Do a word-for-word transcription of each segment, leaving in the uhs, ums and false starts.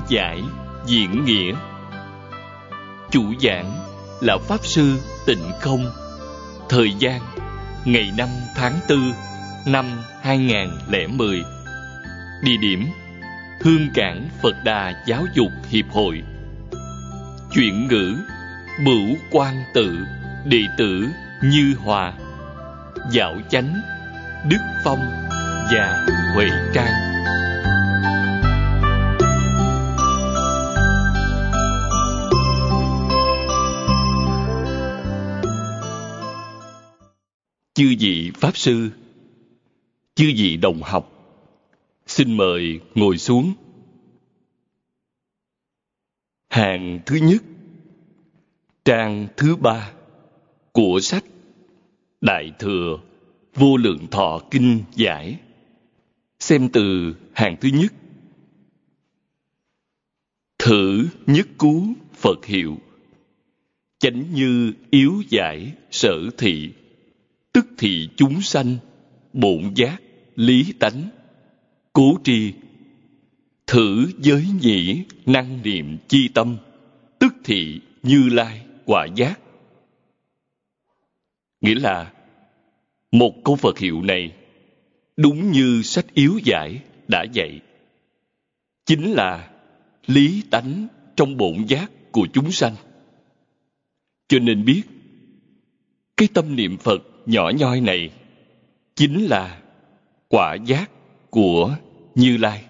giải diễn nghĩa. Chủ giảng là Pháp Sư Tịnh Không. Thời gian ngày năm tháng tư năm hai nghìn lẻ mười. Địa điểm Hương Cảng Phật Đà Giáo dục Hiệp hội. Chuyển ngữ Bửu Quan Tự, đệ tử Như Hòa. Dạo chánh Đức Phong và Huệ Trang. Chư vị Pháp Sư, chư vị đồng học, xin mời ngồi xuống. Hàng thứ nhất, trang thứ ba của sách Đại Thừa Vô Lượng Thọ Kinh Giải. Xem từ hàng thứ nhất. Thử nhất cú Phật hiệu, chánh như yếu giải sở thị, tức thị chúng sanh, bổn giác, lý tánh, cố tri. Thử giới nhĩ năng niệm chi tâm, tức thị Như Lai quả giác. Nghĩa là một câu Phật hiệu này đúng như sách yếu giải đã dạy, chính là lý tánh trong bổn giác của chúng sanh. Cho nên biết cái tâm niệm Phật nhỏ nhoi này chính là quả giác của Như Lai.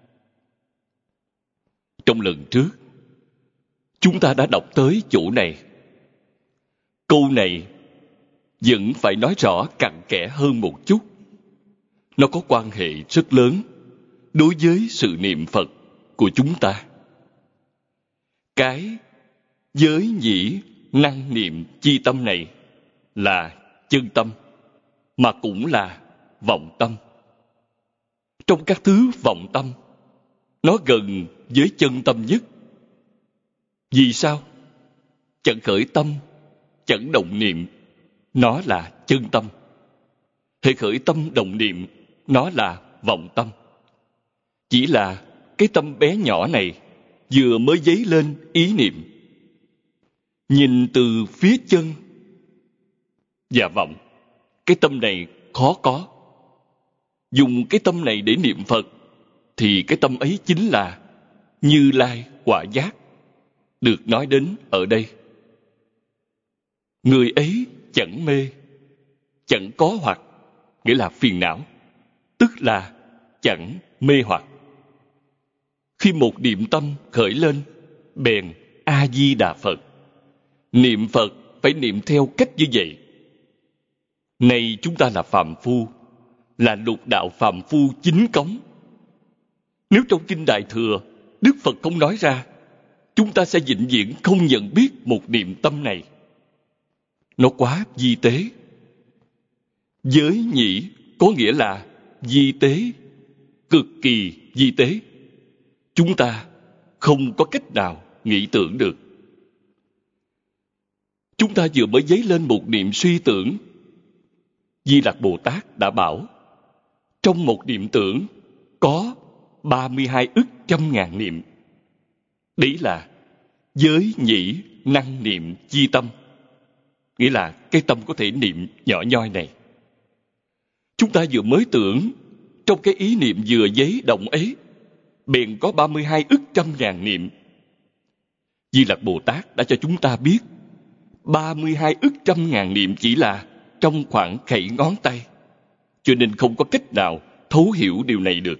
Trong lần trước, chúng ta đã đọc tới chỗ này. Câu này vẫn phải nói rõ cặn kẽ hơn một chút. Nó có quan hệ rất lớn đối với sự niệm Phật của chúng ta. Cái giới nhĩ năng niệm chi tâm này là chân tâm, mà cũng là vọng tâm. Trong các thứ vọng tâm, nó gần với chân tâm nhất. Vì sao? Chẳng khởi tâm, chẳng động niệm, nó là chân tâm. Hễ khởi tâm động niệm, nó là vọng tâm. Chỉ là cái tâm bé nhỏ này vừa mới dấy lên ý niệm, nhìn từ phía chân và vọng, cái tâm này khó có. Dùng cái tâm này để niệm Phật thì cái tâm ấy chính là Như Lai quả giác được nói đến ở đây. Người ấy chẳng mê, chẳng có hoặc, nghĩa là phiền não, tức là chẳng mê hoặc. Khi một niệm tâm khởi lên, bèn A Di Đà Phật. Niệm Phật phải niệm theo cách như vậy. Này chúng ta là phàm phu, là lục đạo phàm phu chính cống. Nếu trong Kinh Đại Thừa Đức Phật không nói ra, chúng ta sẽ vĩnh viễn không nhận biết một niệm tâm này. Nó quá vi tế. Giới nhĩ có nghĩa là vi tế, cực kỳ vi tế. Chúng ta không có cách nào nghĩ tưởng được. Chúng ta vừa mới dấy lên một niệm suy tưởng. Di Lặc Bồ Tát đã bảo, trong một niệm tưởng có ba mươi hai ức trăm ngàn niệm. Đấy là giới nhĩ năng niệm chi tâm. Nghĩa là cái tâm có thể niệm nhỏ nhoi này. Chúng ta vừa mới tưởng, trong cái ý niệm vừa dấy động ấy, bèn có ba mươi hai ức trăm ngàn niệm. Di Lặc Bồ Tát đã cho chúng ta biết, ba mươi hai ức trăm ngàn niệm chỉ là trong khoảng khẩy ngón tay, cho nên không có cách nào thấu hiểu điều này được.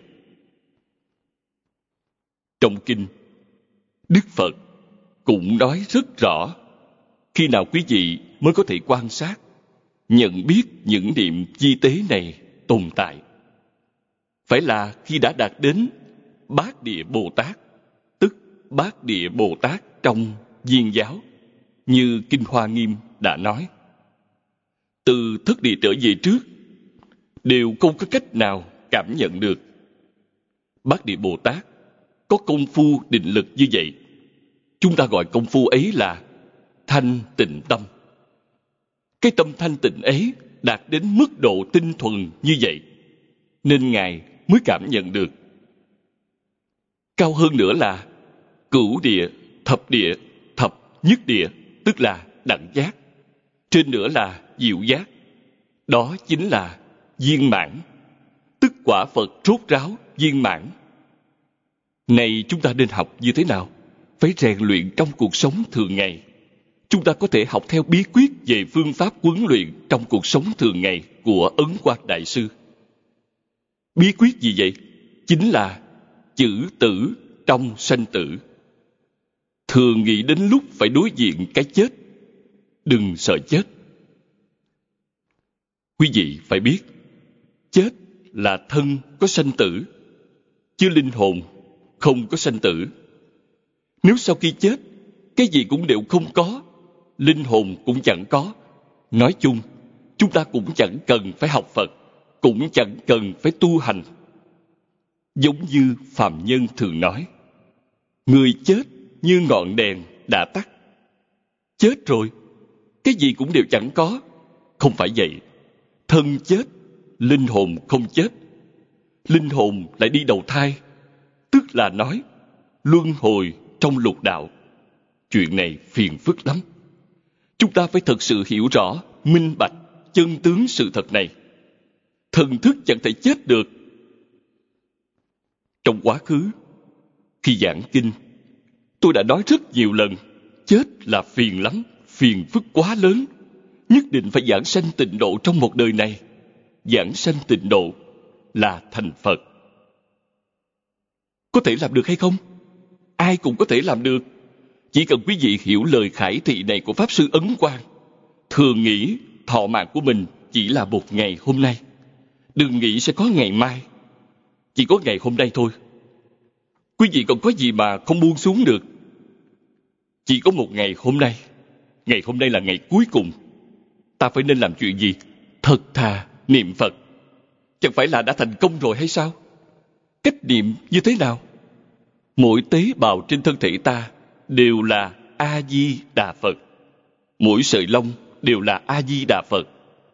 Trong kinh, Đức Phật cũng nói rất rõ, khi nào quý vị mới có thể quan sát, nhận biết những niệm vi tế này tồn tại? Phải là khi đã đạt đến Bát Địa Bồ Tát, tức Bát Địa Bồ Tát trong Viên giáo, như Kinh Hoa Nghiêm đã nói. Từ thất địa trở về trước, đều không có cách nào cảm nhận được. Bát Địa Bồ Tát có công phu định lực như vậy. Chúng ta gọi công phu ấy là thanh tịnh tâm. Cái tâm thanh tịnh ấy đạt đến mức độ tinh thuần như vậy, nên Ngài mới cảm nhận được. Cao hơn nữa là cửu địa, thập địa, thập nhất địa, tức là đẳng giác. Trên nữa là diệu giác. Đó chính là viên mãn, tức quả Phật rốt ráo viên mãn. Này chúng ta nên học như thế nào? Phải rèn luyện trong cuộc sống thường ngày. Chúng ta có thể học theo bí quyết về phương pháp huấn luyện trong cuộc sống thường ngày của Ấn Quang Đại Sư. Bí quyết gì vậy? Chính là chữ tử trong sanh tử. Thường nghĩ đến lúc phải đối diện cái chết, đừng sợ chết. Quý vị phải biết, chết là thân có sanh tử, chứ linh hồn không có sanh tử. Nếu sau khi chết, cái gì cũng đều không có, linh hồn cũng chẳng có, nói chung, chúng ta cũng chẳng cần phải học Phật, cũng chẳng cần phải tu hành. Giống như phàm nhân thường nói, người chết như ngọn đèn đã tắt. Chết rồi, cái gì cũng đều chẳng có. Không phải vậy. Thân chết, linh hồn không chết. Linh hồn lại đi đầu thai, tức là nói luân hồi trong lục đạo. Chuyện này phiền phức lắm. Chúng ta phải thật sự hiểu rõ, minh bạch chân tướng sự thật này. Thần thức chẳng thể chết được. Trong quá khứ, khi giảng kinh, tôi đã nói rất nhiều lần, chết là phiền lắm, phiền phức quá lớn. Nhất định phải giảng sanh tịnh độ trong một đời này. Giảng sanh tịnh độ là thành Phật. Có thể làm được hay không? Ai cũng có thể làm được. Chỉ cần quý vị hiểu lời khải thị này của Pháp Sư Ấn Quang, thường nghĩ thọ mạng của mình chỉ là một ngày hôm nay. Đừng nghĩ sẽ có ngày mai. Chỉ có ngày hôm nay thôi. Quý vị còn có gì mà không buông xuống được? Chỉ có một ngày hôm nay. Ngày hôm nay là ngày cuối cùng. Ta phải nên làm chuyện gì? Thật thà niệm Phật. Chẳng phải là đã thành công rồi hay sao? Cách niệm như thế nào? Mỗi tế bào trên thân thể ta đều là A-di-đà Phật. Mỗi sợi lông đều là A-di-đà Phật.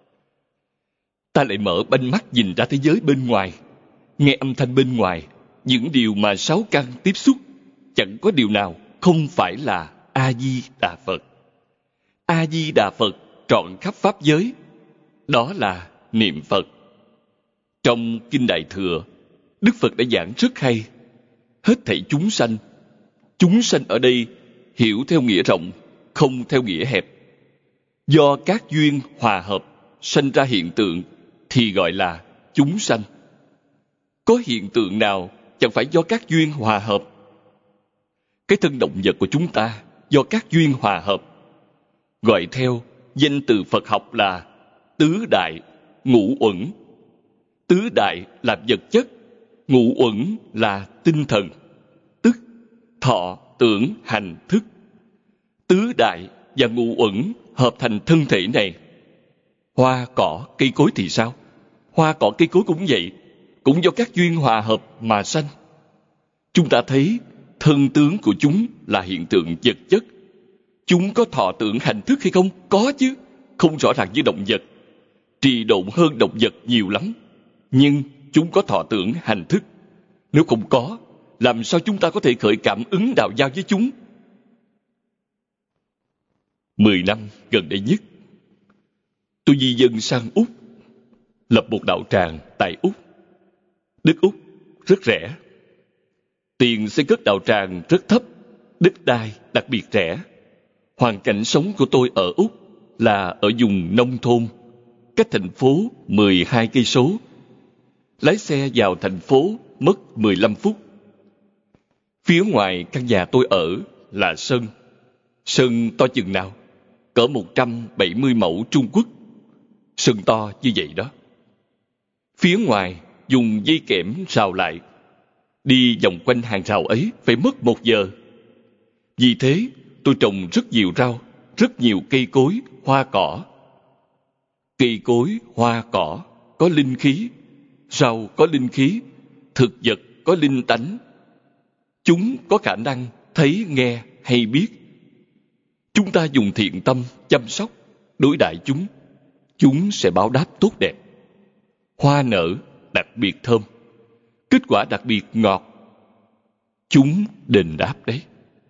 Ta lại mở banh mắt nhìn ra thế giới bên ngoài, nghe âm thanh bên ngoài, những điều mà sáu căn tiếp xúc, chẳng có điều nào không phải là A-di-đà Phật. A-di-đà Phật trọn khắp pháp giới, đó là niệm Phật. Trong Kinh Đại Thừa, Đức Phật đã giảng rất hay. Hết thảy chúng sanh. Chúng sanh ở đây hiểu theo nghĩa rộng, không theo nghĩa hẹp. Do các duyên hòa hợp sanh ra hiện tượng thì gọi là chúng sanh. Có hiện tượng nào chẳng phải do các duyên hòa hợp? Cái thân động vật của chúng ta do các duyên hòa hợp, gọi theo danh từ Phật học là tứ đại ngũ uẩn. Tứ đại là vật chất, ngũ uẩn là tinh thần, tức thọ, tưởng, hành, thức. Tứ đại và ngũ uẩn hợp thành thân thể này. Hoa cỏ cây cối thì sao? Hoa cỏ cây cối cũng vậy, cũng do các duyên hòa hợp mà sanh. Chúng ta thấy thân tướng của chúng là hiện tượng vật chất. Chúng có thọ tưởng hành thức hay không? Có chứ, không rõ ràng như động vật, trì độn hơn động vật nhiều lắm. Nhưng chúng có thọ tưởng hành thức. Nếu không có, làm sao chúng ta có thể khởi cảm ứng đạo giao với chúng? Mười năm gần đây nhất, tôi di dân sang Úc, lập một đạo tràng tại Úc. Đất Úc rất rẻ. Tiền xây cất đạo tràng rất thấp, đất đai đặc biệt rẻ. Hoàn cảnh sống của tôi ở Úc là ở vùng nông thôn, cách thành phố mười hai cây số. Lái xe vào thành phố mất mười lăm phút. Phía ngoài căn nhà tôi ở là sân. Sân to chừng nào? Cỡ một trăm bảy mươi mẫu Trung Quốc. Sân to như vậy đó. Phía ngoài dùng dây kẽm rào lại. Đi vòng quanh hàng rào ấy phải mất một giờ. Vì thế tôi trồng rất nhiều rau, rất nhiều cây cối, hoa cỏ. Cây cối, hoa cỏ có linh khí, rau có linh khí, thực vật có linh tánh. Chúng có khả năng thấy, nghe hay biết. Chúng ta dùng thiện tâm chăm sóc, đối đãi chúng, chúng sẽ báo đáp tốt đẹp. Hoa nở đặc biệt thơm, kết quả đặc biệt ngọt. Chúng đền đáp đấy.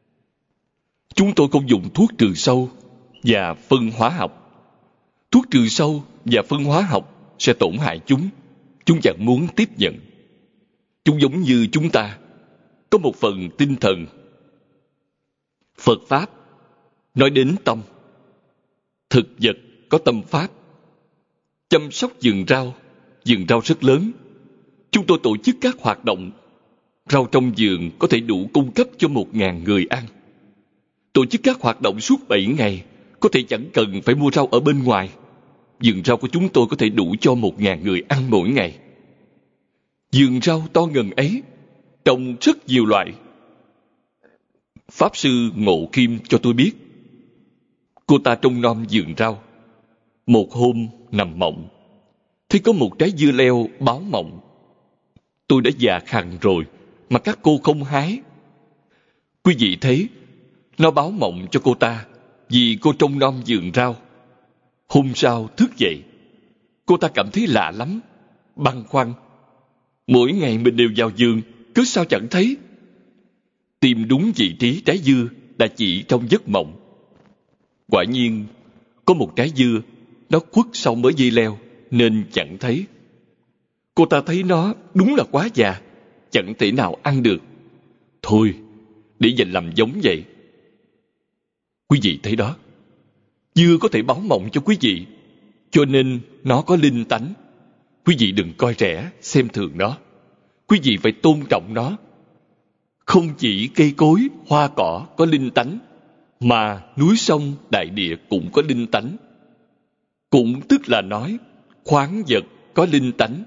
chúng tôi không dùng thuốc trừ sâu và phân hóa học. Thuốc trừ sâu và phân hóa học sẽ tổn hại chúng. Chúng chẳng muốn tiếp nhận. Chúng giống như chúng ta, có một phần tinh thần. Phật Pháp nói đến tâm. Thực vật có tâm Pháp. Chăm sóc vườn rau, vườn rau rất lớn. Chúng tôi tổ chức các hoạt động. Rau trong vườn có thể đủ cung cấp cho một ngàn người ăn. Tổ chức các hoạt động suốt bảy ngày, có thể chẳng cần phải mua rau ở bên ngoài. Vườn rau của chúng tôi có thể đủ cho một ngàn người ăn mỗi ngày. Vườn rau to ngần ấy, trồng rất nhiều loại. Pháp sư Ngộ Kim cho tôi biết, cô ta trông nom vườn rau. Một hôm nằm mộng, thấy có một trái dưa leo báo mộng. Tôi đã già khàn rồi mà các cô không hái. Quý vị thấy, nó báo mộng cho cô ta vì cô trông nom vườn rau. Hôm sau thức dậy, cô ta cảm thấy lạ lắm, băn khoăn. Mỗi ngày mình đều vào vườn, cứ sao chẳng thấy? Tìm đúng vị trí trái dưa đã chỉ trong giấc mộng. Quả nhiên, có một trái dưa, nó khuất sau mớ dây leo nên chẳng thấy. Cô ta thấy nó đúng là quá già, chẳng thể nào ăn được. Thôi, để dành làm giống vậy. Quý vị thấy đó, dưa có thể báo mộng cho quý vị, cho nên nó có linh tánh. Quý vị đừng coi rẻ, xem thường nó. Quý vị phải tôn trọng nó. Không chỉ cây cối, hoa cỏ có linh tánh, mà núi sông, đại địa cũng có linh tánh. Cũng tức là nói, khoáng vật có linh tánh.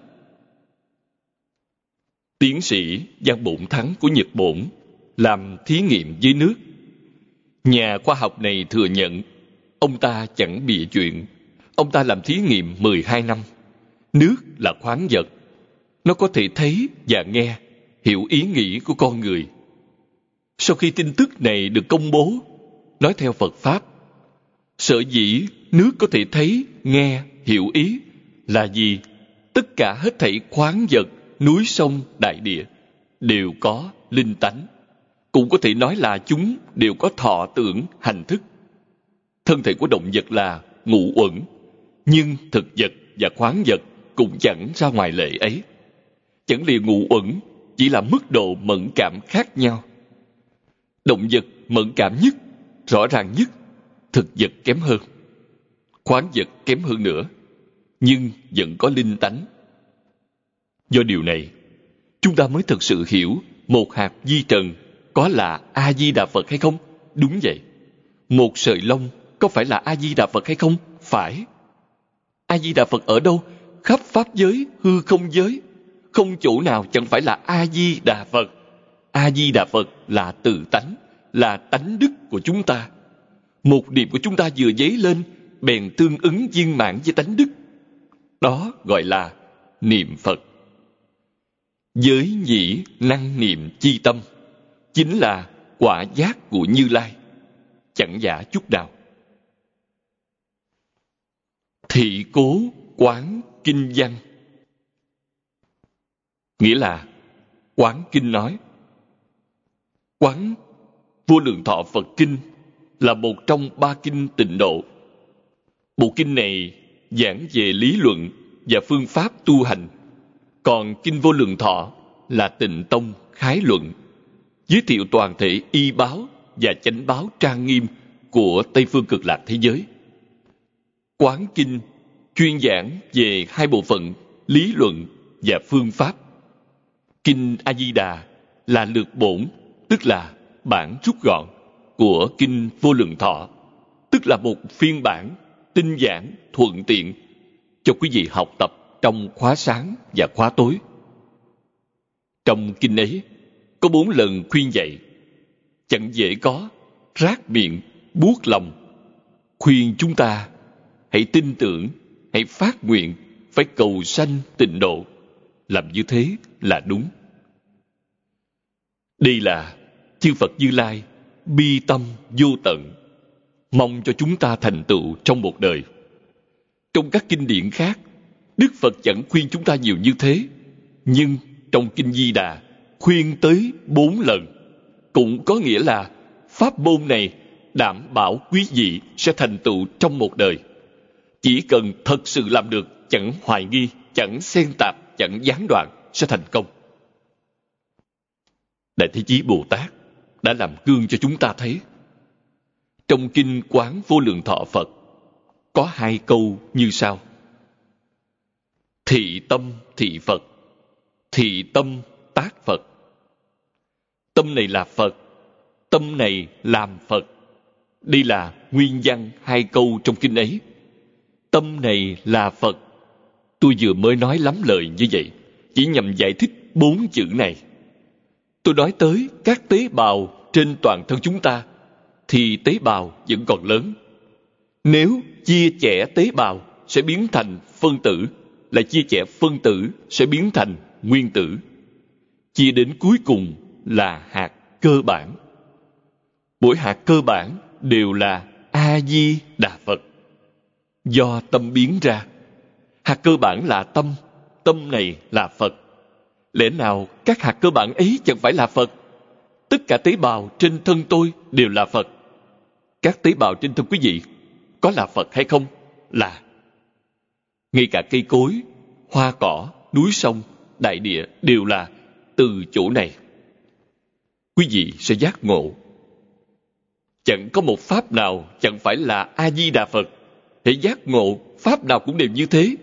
Tiến sĩ Giang Bổn Thắng của Nhật Bổn làm thí nghiệm với nước. Nhà khoa học này thừa nhận ông ta chẳng bịa chuyện. Ông ta làm thí nghiệm mười hai năm. Nước là khoáng vật. Nó có thể thấy và nghe, hiểu ý nghĩ của con người. Sau khi tin tức này được công bố, nói theo Phật Pháp, sở dĩ nước có thể thấy, nghe, hiểu ý là gì? Tất cả hết thảy khoáng vật, núi sông, đại địa đều có linh tánh. Cũng có thể nói là chúng đều có thọ tưởng, hành thức. Thân thể của động vật là ngũ uẩn, nhưng thực vật và khoáng vật cũng chẳng ra ngoài lệ ấy. Chẳng lìa ngũ uẩn chỉ là mức độ mẫn cảm khác nhau. Động vật mẫn cảm nhất, rõ ràng nhất, thực vật kém hơn, khoáng vật kém hơn nữa, nhưng vẫn có linh tánh. Do điều này, chúng ta mới thực sự hiểu một hạt vi trần có là A-di-đà Phật hay không? Đúng vậy. Một sợi lông có phải là A-di-đà Phật hay không? Phải. A-di-đà Phật ở đâu? Khắp pháp giới, hư không giới. Không chỗ nào chẳng phải là A-di-đà Phật. A-di-đà Phật là tự tánh, là tánh đức của chúng ta. Một niệm của chúng ta vừa dấy lên, bèn tương ứng viên mãn với tánh đức. Đó gọi là niệm Phật. Giới nhĩ năng niệm chi tâm chính là quả giác của Như Lai, chẳng giả chút nào. Thị cố quán kinh văn, nghĩa là quán kinh nói. Quán Vô Lượng Thọ Phật Kinh là một trong ba kinh tịnh độ. Bộ kinh này giảng về lý luận và phương pháp tu hành, còn kinh Vô Lượng Thọ là Tịnh Tông khái luận, giới thiệu toàn thể y báo và chánh báo trang nghiêm của Tây Phương Cực Lạc thế giới. Quán kinh chuyên giảng về hai bộ phận lý luận và phương pháp. Kinh A Di Đà là lược bổn, tức là bản rút gọn của kinh Vô Lượng Thọ, tức là một phiên bản tinh giản thuận tiện cho quý vị học tập trong khóa sáng và khóa tối. Trong kinh ấy có bốn lần khuyên dạy, chẳng dễ có, rát miệng, buốt lòng, khuyên chúng ta hãy tin tưởng, hãy phát nguyện, phải cầu sanh tịnh độ. Làm như thế là đúng. Đây là chư Phật Như Lai bi tâm vô tận, mong cho chúng ta thành tựu trong một đời. Trong các kinh điển khác, Đức Phật chẳng khuyên chúng ta nhiều như thế, nhưng trong kinh Di Đà khuyên tới bốn lần, cũng có nghĩa là pháp môn này đảm bảo quý vị sẽ thành tựu trong một đời. Chỉ cần thật sự làm được, chẳng hoài nghi, chẳng xen tạp, chẳng gián đoạn, sẽ thành công. Đại Thế Chí Bồ Tát đã làm gương cho chúng ta thấy. Trong Kinh Quán Vô Lượng Thọ Phật có hai câu như sau: thị tâm thị Phật, thị tâm tác Phật. Tâm này là Phật, tâm này làm Phật. Đây là nguyên văn hai câu trong kinh ấy. Tâm này là Phật. Tôi vừa mới nói lắm lời như vậy, chỉ nhằm giải thích bốn chữ này. Tôi nói tới các tế bào trên toàn thân chúng ta, thì tế bào vẫn còn lớn. Nếu chia chẻ tế bào sẽ biến thành phân tử, lại chia chẻ phân tử sẽ biến thành nguyên tử. Chia đến cuối cùng là hạt cơ bản. Mỗi hạt cơ bản đều là A-di-đà Phật, do tâm biến ra. Hạt cơ bản là tâm, tâm này là Phật. Lẽ nào các hạt cơ bản ấy chẳng phải là Phật? Tất cả tế bào trên thân tôi đều là Phật. Các tế bào trên thân quý vị có là Phật hay không? Là. Ngay cả cây cối, hoa cỏ, núi sông, đại địa đều là từ chỗ này. Quý vị sẽ giác ngộ. Chẳng có một pháp nào chẳng phải là A-di-đà Phật. Để giác ngộ, pháp nào cũng đều như thế.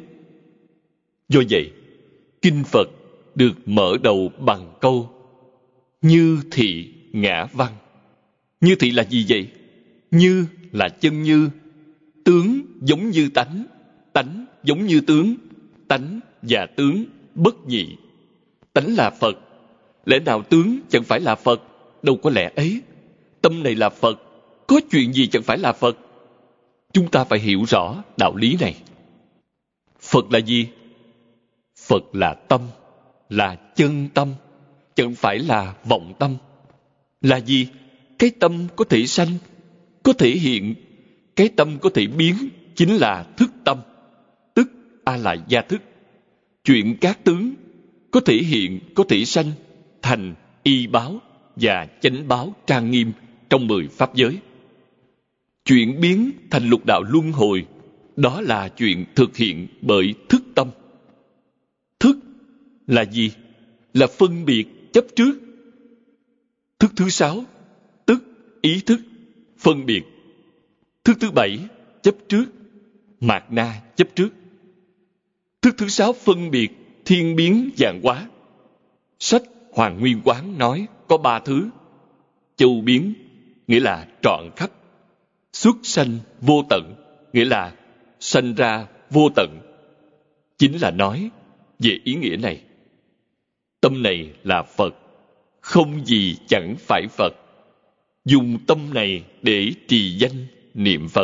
Do vậy, Kinh Phật được mở đầu bằng câu như thị ngã văn. Như thị là gì vậy? Như là chân như, tướng giống như tánh, tánh giống như tướng, tánh và tướng bất nhị. Tánh là Phật, lẽ nào tướng chẳng phải là Phật? Đâu có lẽ ấy. Tâm này là Phật, có chuyện gì chẳng phải là Phật? Chúng ta phải hiểu rõ đạo lý này. Phật là gì? Phật là tâm, là chân tâm, chẳng phải là vọng tâm. Là gì? Cái tâm có thể sanh, có thể hiện. Cái tâm có thể biến, chính là thức tâm, tức A-lại-gia thức. Chuyện các tướng có thể hiện, có thể sanh thành y báo và chánh báo trang nghiêm trong mười pháp giới. Chuyện biến thành lục đạo luân hồi, đó là chuyện thực hiện bởi thức tâm. Thức là gì? Là phân biệt chấp trước. Thức thứ sáu, tức ý thức, phân biệt. Thức thứ bảy, chấp trước, mạt na chấp trước. Thức thứ sáu, phân biệt, thiên biến vạn hóa. Sách Hoàng Nguyên Quán nói có ba thứ. Châu biến, nghĩa là trọn khắp. Xuất sanh vô tận, nghĩa là sanh ra vô tận. Chính là nói về ý nghĩa này. Tâm này là Phật, không gì chẳng phải Phật. Dùng tâm này để trì danh niệm Phật.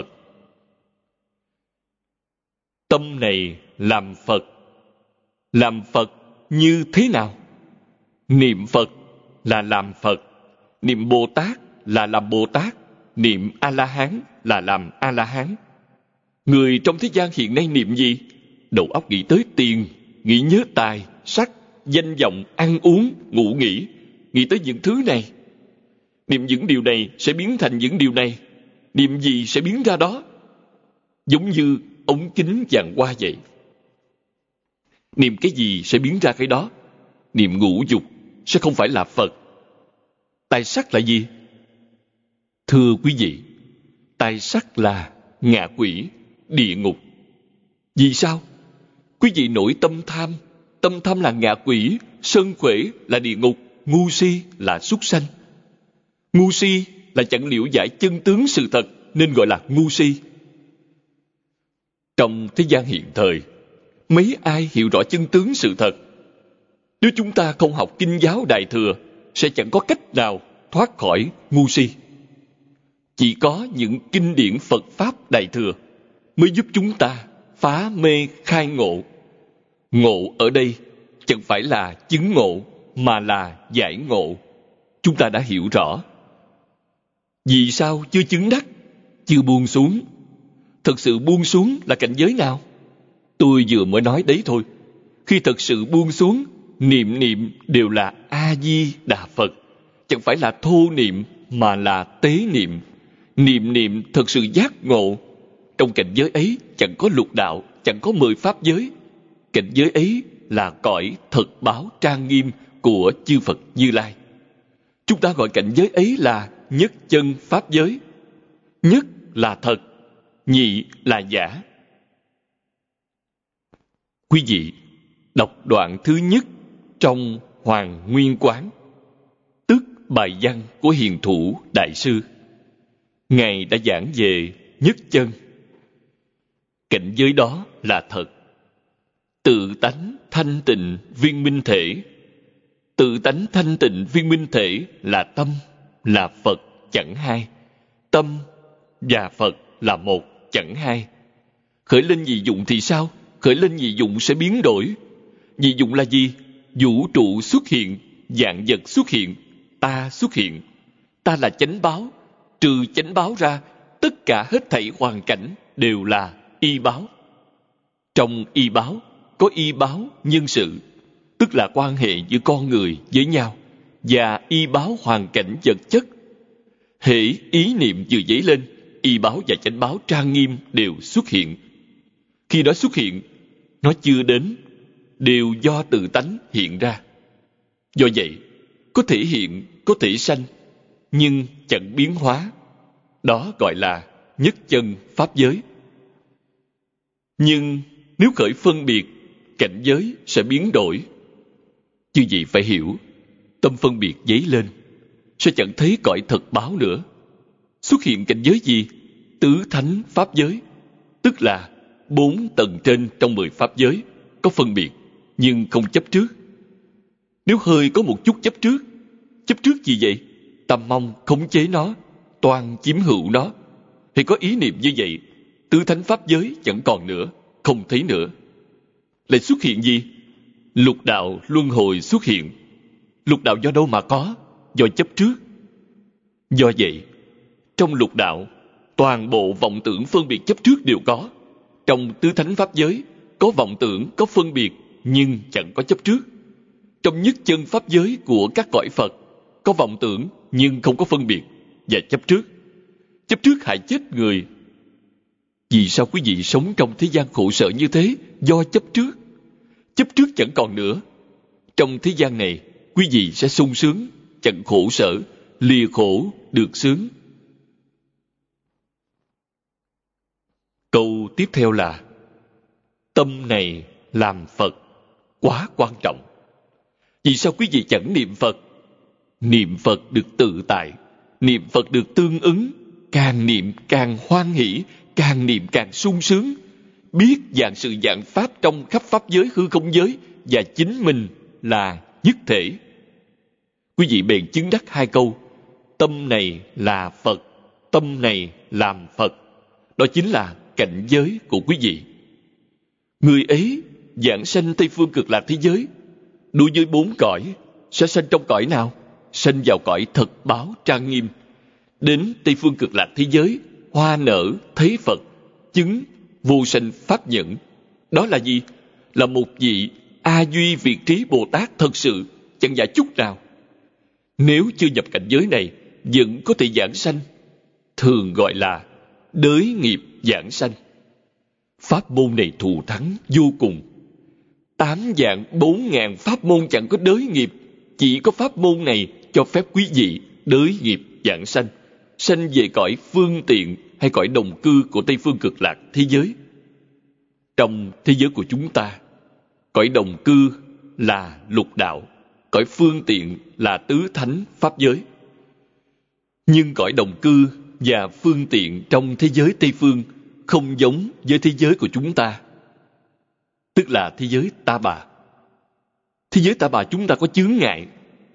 Tâm này làm Phật. Làm Phật như thế nào? Niệm Phật là làm Phật. Niệm Bồ Tát là làm Bồ Tát. Niệm A-la-hán là làm A-la-hán. Người trong thế gian hiện nay niệm gì? Đầu óc nghĩ tới tiền, nghĩ nhớ tài, sắc, danh vọng, ăn uống, ngủ nghỉ. Nghĩ tới những thứ này. Niệm những điều này sẽ biến thành những điều này. Niệm gì sẽ biến ra đó. Giống như ống kính vàng hoa vậy. Niệm cái gì sẽ biến ra cái đó. Niệm ngũ dục sẽ không phải là Phật. Tài sắc là gì? Thưa quý vị, tài sắc là ngạ quỷ, địa ngục. Vì sao? Quý vị nổi tâm tham. Tâm tham là ngạ quỷ, sân khỏe là địa ngục, ngu si là súc sanh. Ngu si là chẳng liễu giải chân tướng sự thật, nên gọi là ngu si. Trong thế gian hiện thời, mấy ai hiểu rõ chân tướng sự thật? Nếu chúng ta không học kinh giáo Đại Thừa, sẽ chẳng có cách nào thoát khỏi ngu si. Chỉ có những kinh điển Phật Pháp Đại Thừa mới giúp chúng ta phá mê khai ngộ. Ngộ ở đây chẳng phải là chứng ngộ, mà là giải ngộ. Chúng ta đã hiểu rõ. Vì sao chưa chứng đắc? Chưa buông xuống. Thật sự buông xuống là cảnh giới nào? Tôi vừa mới nói đấy thôi. Khi thật sự buông xuống, niệm niệm đều là A-di-đà Phật. Chẳng phải là thô niệm, mà là tế niệm. Niệm niệm thật sự giác ngộ. Trong cảnh giới ấy chẳng có lục đạo, chẳng có mười pháp giới. Cảnh giới ấy là cõi thật báo trang nghiêm của chư Phật Như Lai. Chúng ta gọi cảnh giới ấy là nhất chân pháp giới. Nhất là thật, nhị là giả. Quý vị đọc đoạn thứ nhất trong Hoàng Nguyên Quán, tức bài văn của Hiền Thủ Đại Sư. Ngài đã giảng về nhất chân. Cảnh giới đó là thật. Tự tánh thanh tịnh viên minh thể. Tự tánh thanh tịnh viên minh thể là tâm, là Phật chẳng hai. Tâm và Phật là một chẳng hai. Khởi lên nhị dụng thì sao? Khởi lên nhị dụng sẽ biến đổi. Nhị dụng là gì? Vũ trụ xuất hiện, vạn vật xuất hiện, ta xuất hiện. Ta là chánh báo. Trừ chánh báo ra, tất cả hết thảy hoàn cảnh đều là y báo. Trong y báo có y báo nhân sự, tức là quan hệ giữa con người với nhau, và y báo hoàn cảnh vật chất. Hễ ý niệm vừa dấy lên, y báo và chánh báo trang nghiêm đều xuất hiện. Khi đó xuất hiện, nó chưa đến, đều do tự tánh hiện ra. Do vậy, có thể hiện, có thể sanh, nhưng chẳng biến hóa. Đó gọi là nhất chân pháp giới. Nhưng nếu khởi phân biệt, cảnh giới sẽ biến đổi. Như vậy phải hiểu, tâm phân biệt dấy lên, sẽ chẳng thấy cõi thật báo nữa. Xuất hiện cảnh giới gì? Tứ thánh pháp giới, tức là bốn tầng trên trong mười pháp giới, có phân biệt, nhưng không chấp trước. Nếu hơi có một chút chấp trước, chấp trước gì vậy? Tâm mong khống chế nó, toàn chiếm hữu nó. Thì có ý niệm như vậy, tứ thánh pháp giới chẳng còn nữa, không thấy nữa. Lại xuất hiện gì? Lục đạo luân hồi xuất hiện. Lục đạo do đâu mà có? Do chấp trước. Do vậy, trong lục đạo, toàn bộ vọng tưởng phân biệt chấp trước đều có. Trong tứ thánh pháp giới, có vọng tưởng, có phân biệt, nhưng chẳng có chấp trước. Trong nhất chân pháp giới của các cõi Phật, có vọng tưởng, nhưng không có phân biệt, và chấp trước. Chấp trước hại chết người. Vì sao quý vị sống trong thế gian khổ sở như thế? Do chấp trước. Chấp trước chẳng còn nữa. Trong thế gian này, quý vị sẽ sung sướng, chẳng khổ sở, lìa khổ được sướng. Câu tiếp theo là: tâm này làm Phật quá quan trọng. Vì sao quý vị chẳng niệm Phật? Niệm Phật được tự tại, niệm Phật được tương ứng. Càng niệm càng hoan hỷ, càng niệm càng sung sướng. Biết dạng sự dạng pháp trong khắp pháp giới hư không giới, và chính mình là nhất thể. Quý vị bèn chứng đắc hai câu: tâm này là Phật, tâm này làm Phật. Đó chính là cảnh giới của quý vị. Người ấy giảng sanh Tây Phương Cực Lạc thế giới, đối với bốn cõi, sẽ sanh trong cõi nào? Sanh vào cõi thật báo trang nghiêm. Đến Tây Phương Cực Lạc thế giới, hoa nở thấy Phật, chứng vô sanh pháp nhẫn. Đó là gì? Là một vị A Duy Việt Trí Bồ Tát thật sự, chẳng giả chút nào. Nếu chưa nhập cảnh giới này, vẫn có thể giảng sanh, thường gọi là đới nghiệp giảng sanh. Pháp môn này thù thắng vô cùng. Tám vạn bốn ngàn pháp môn chẳng có đới nghiệp, chỉ có pháp môn này cho phép quý vị đới nghiệp giảng sanh, sanh về cõi phương tiện hay cõi đồng cư của Tây Phương Cực Lạc thế giới. Trong thế giới của chúng ta, cõi đồng cư là lục đạo, cõi phương tiện là tứ thánh pháp giới. Nhưng cõi đồng cư và phương tiện trong thế giới Tây Phương không giống với thế giới của chúng ta, tức là thế giới Ta Bà. Thế giới Ta Bà chúng ta có chướng ngại,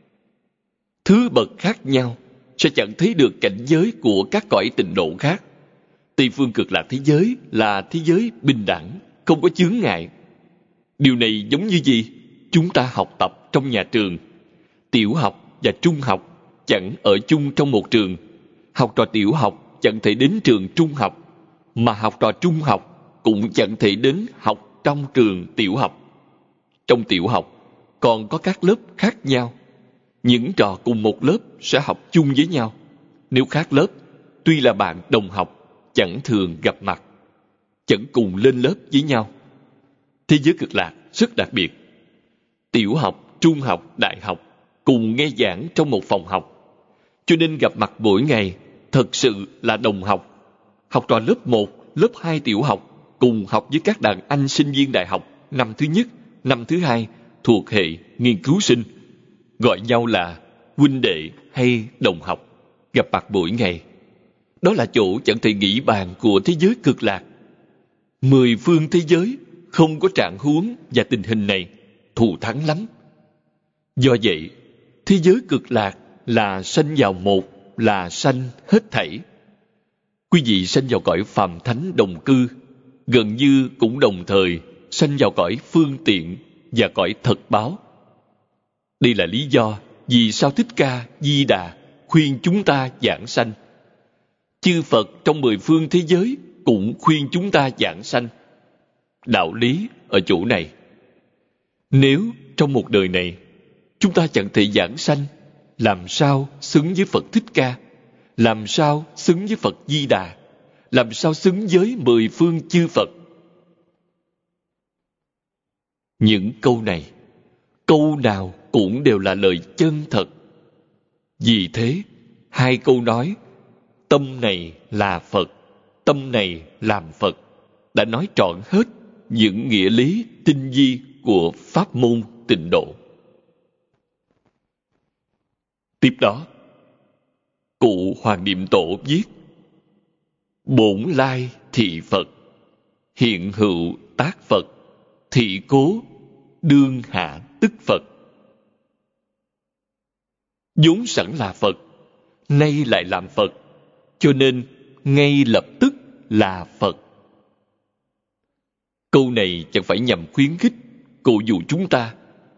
thứ bậc khác nhau, sẽ chẳng thấy được cảnh giới của các cõi tịnh độ khác. Tây Phương Cực Lạc thế giới là thế giới bình đẳng, không có chướng ngại. Điều này giống như gì? Chúng ta học tập trong nhà trường, tiểu học và trung học chẳng ở chung trong một trường. Học trò tiểu học chẳng thể đến trường trung học, mà học trò trung học cũng chẳng thể đến học trong trường tiểu học. Trong tiểu học còn có các lớp khác nhau. Những trò cùng một lớp sẽ học chung với nhau. Nếu khác lớp, tuy là bạn đồng học, chẳng thường gặp mặt, chẳng cùng lên lớp với nhau. Thế giới cực lạc rất đặc biệt. Tiểu học, trung học, đại học cùng nghe giảng trong một phòng học, cho nên gặp mặt mỗi ngày thật sự là đồng học. Học trò lớp một, lớp hai tiểu học cùng học với các đàn anh sinh viên đại học năm thứ nhất, năm thứ hai thuộc hệ nghiên cứu sinh, gọi nhau là huynh đệ hay đồng học, gặp mặt mỗi ngày. Đó là chỗ chẳng thể nghĩ bàn của thế giới cực lạc. Mười phương thế giới không có trạng huống và tình hình này, thù thắng lắm. Do vậy, thế giới cực lạc là sanh vào một, là sanh hết thảy. Quý vị sanh vào cõi phàm thánh đồng cư, gần như cũng đồng thời sanh vào cõi phương tiện và cõi thật báo. Đây là lý do vì sao Thích Ca Di Đà khuyên chúng ta giảng sanh. Chư Phật trong mười phương thế giới cũng khuyên chúng ta giảng sanh. Đạo lý ở chỗ này. Nếu trong một đời này chúng ta chẳng thể giảng sanh, làm sao xứng với Phật Thích Ca? Làm sao xứng với Phật Di Đà? Làm sao xứng với mười phương chư Phật? Những câu này, câu nào cũng đều là lời chân thật. Vì thế, hai câu nói tâm này là Phật, tâm này làm Phật đã nói trọn hết những nghĩa lý tinh vi của pháp môn tịnh độ. Tiếp đó, cụ Hoàng Niệm Tổ viết: bổn lai thị Phật, hiện hữu tác Phật, thị cố đương hạ tức Phật. vốn sẵn là Phật, nay lại làm Phật, cho nên ngay lập tức là Phật. Câu này chẳng phải nhằm khuyến khích, cổ vũ chúng ta,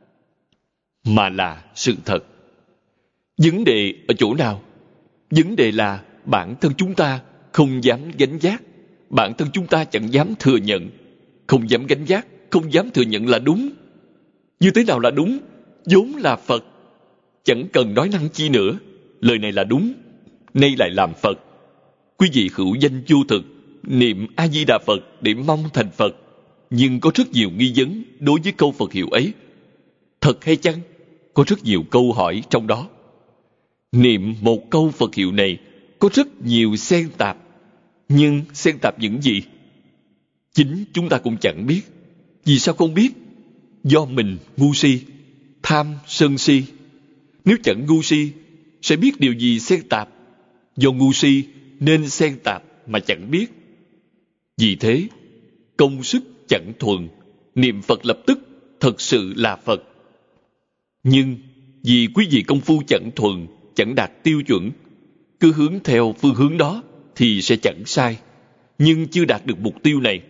mà là sự thật. Vấn đề ở chỗ nào? Vấn đề là bản thân chúng ta không dám gánh vác, bản thân chúng ta chẳng dám thừa nhận. Không dám gánh vác, không dám thừa nhận là đúng. Như thế nào là đúng? Vốn là Phật, chẳng cần nói năng chi nữa. Lời này là đúng, nay lại làm Phật. Quý vị hữu danh vô thực, niệm A-di-đà Phật để mong thành Phật, nhưng có rất nhiều nghi vấn đối với câu Phật hiệu ấy. Thật hay chăng? Có rất nhiều câu hỏi trong đó. Niệm một câu Phật hiệu này có rất nhiều xen tạp, nhưng xen tạp những gì? Chính chúng ta cũng chẳng biết. Vì sao không biết? Do mình ngu si, tham sân si. Nếu chẳng ngu si, sẽ biết điều gì xen tạp. Do ngu si nên xen tạp mà chẳng biết. Vì thế, công sức chẳng thuần, niệm Phật lập tức thật sự là Phật. Nhưng vì quý vị công phu chẳng thuần, chẳng đạt tiêu chuẩn, cứ hướng theo phương hướng đó thì sẽ chẳng sai, nhưng chưa đạt được mục tiêu này.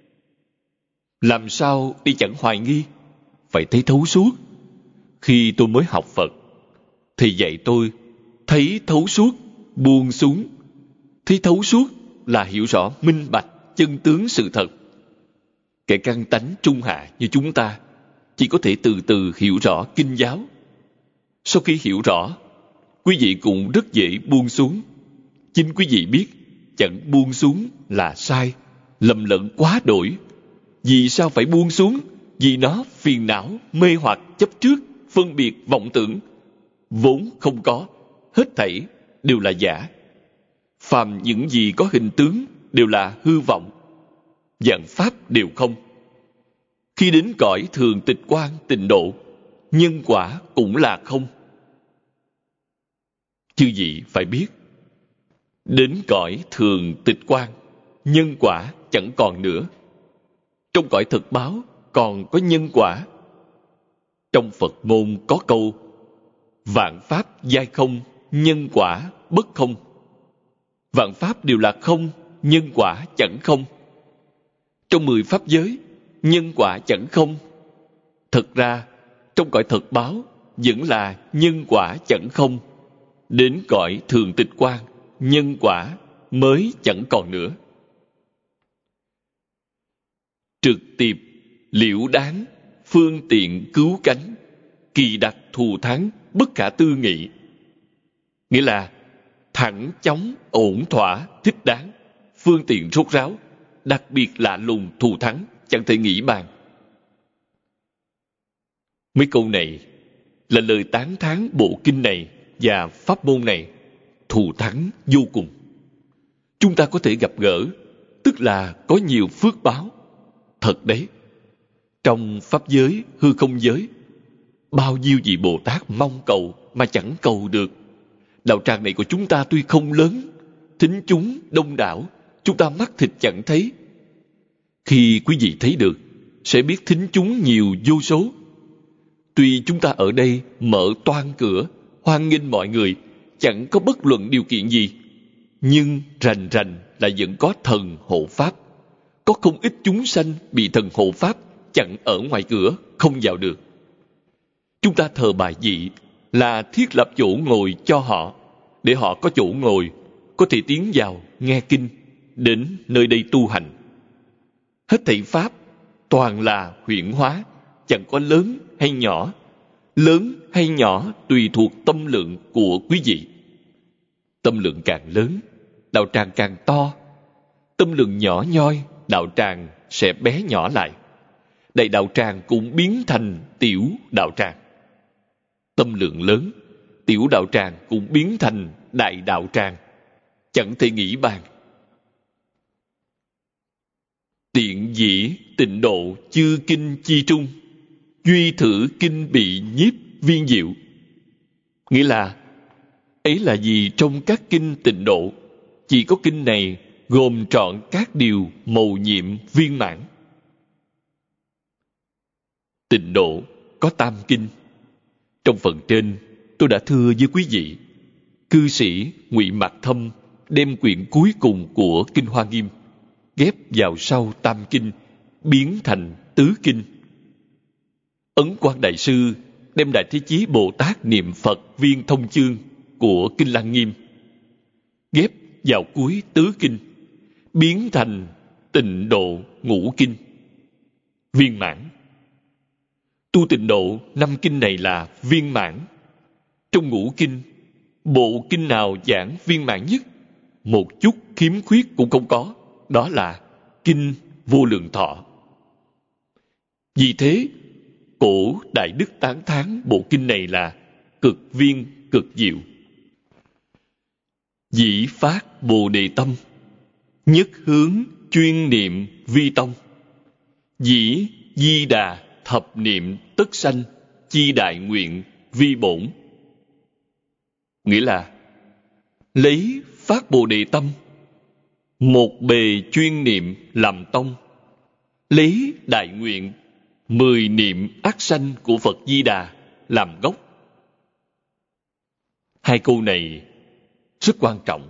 Làm sao đi chẳng hoài nghi? Phải thấy thấu suốt. Khi tôi mới học Phật, thì dạy tôi thấy thấu suốt, buông xuống. Thấy thấu suốt là hiểu rõ minh bạch chân tướng sự thật. Kẻ căn tánh trung hạ như chúng ta chỉ có thể từ từ hiểu rõ kinh giáo. Sau khi hiểu rõ, quý vị cũng rất dễ buông xuống. Chính quý vị biết chẳng buông xuống là sai, lầm lẫn quá đổi. Vì sao phải buông xuống? Vì nó phiền não, mê hoặc, chấp trước, phân biệt, vọng tưởng. Vốn không có, hết thảy đều là giả. Phàm những gì có hình tướng đều là hư vọng, vạn pháp đều không. Khi đến cõi thường tịch quan tịnh độ, nhân quả cũng là không. Chư vị phải biết, đến cõi thường tịch quan, nhân quả chẳng còn nữa. Trong cõi thực báo còn có nhân quả. Trong Phật môn có câu: vạn pháp giai không, nhân quả bất không. Vạn pháp đều là không, nhân quả chẳng không. Trong mười pháp giới, nhân quả chẳng không. Thật ra, trong cõi thực báo vẫn là nhân quả chẳng không. Đến cõi thường tịch quan, nhân quả mới chẳng còn nữa. Trực tiếp, liễu đáng, phương tiện cứu cánh, kỳ đặc thù thắng, bất khả tư nghị. Nghĩa là thẳng chóng, ổn thỏa, thích đáng, phương tiện rốt ráo, đặc biệt lạ lùng, thù thắng, chẳng thể nghĩ bàn. Mấy câu này là lời tán thán bộ kinh này và pháp môn này thù thắng vô cùng. Chúng ta có thể gặp gỡ, tức là có nhiều phước báo. Thật đấy, trong pháp giới, hư không giới, bao nhiêu vị Bồ Tát mong cầu mà chẳng cầu được. Đạo tràng này của chúng ta tuy không lớn, thính chúng đông đảo, chúng ta mắt thịt chẳng thấy. Khi quý vị thấy được, sẽ biết thính chúng nhiều vô số. Tuy chúng ta ở đây mở toang cửa, hoan nghênh mọi người, chẳng có bất luận điều kiện gì, nhưng rành rành là vẫn có thần hộ pháp. Có không ít chúng sanh bị thần hộ pháp chặn ở ngoài cửa, không vào được. Chúng ta thờ bài vị là thiết lập chỗ ngồi cho họ, để họ có chỗ ngồi, có thể tiến vào nghe kinh, đến nơi đây tu hành. Hết thảy pháp toàn là huyễn hóa, chẳng có lớn hay nhỏ. Lớn hay nhỏ tùy thuộc tâm lượng của quý vị. Tâm lượng càng lớn, đạo tràng càng to. Tâm lượng nhỏ nhoi, đạo tràng sẽ bé nhỏ lại. Đại đạo tràng cũng biến thành tiểu đạo tràng. Tâm lượng lớn, tiểu đạo tràng cũng biến thành đại đạo tràng, chẳng thể nghĩ bàn. Tiện dĩ tịnh độ chư kinh chi trung, duy thử kinh bị nhiếp viên diệu. Nghĩa là, ấy là gì trong các kinh tịnh độ, chỉ có kinh này gồm trọn các điều mầu nhiệm viên mãn. Tịnh độ có tam kinh. Trong phần trên, tôi đã thưa với quý vị, cư sĩ Ngụy Mạc Thâm đem quyển cuối cùng của Kinh Hoa Nghiêm ghép vào sau tam kinh, biến thành tứ kinh. Ấn Quang Đại Sư đem Đại Thế Chí Bồ Tát niệm Phật viên thông chương của Kinh Lăng Nghiêm ghép vào cuối tứ kinh, biến thành tịnh độ ngũ kinh, viên mãn. Tu tịnh độ năm kinh này là viên mãn. Trong ngũ kinh, bộ kinh nào giảng viên mãn nhất, một chút khiếm khuyết cũng không có, đó là kinh Vô Lượng Thọ. Vì thế, cổ Đại Đức tán thán bộ kinh này là cực viên cực diệu. Dĩ phát Bồ Đề tâm, nhất hướng chuyên niệm vi tông. Dĩ di đà thập niệm tất sanh, chi đại nguyện vi bổn. Nghĩa là, lấy phát Bồ Đề tâm, một bề chuyên niệm làm tông, lấy đại nguyện mười niệm ác sanh của Phật Di Đà làm gốc. Hai câu này rất quan trọng.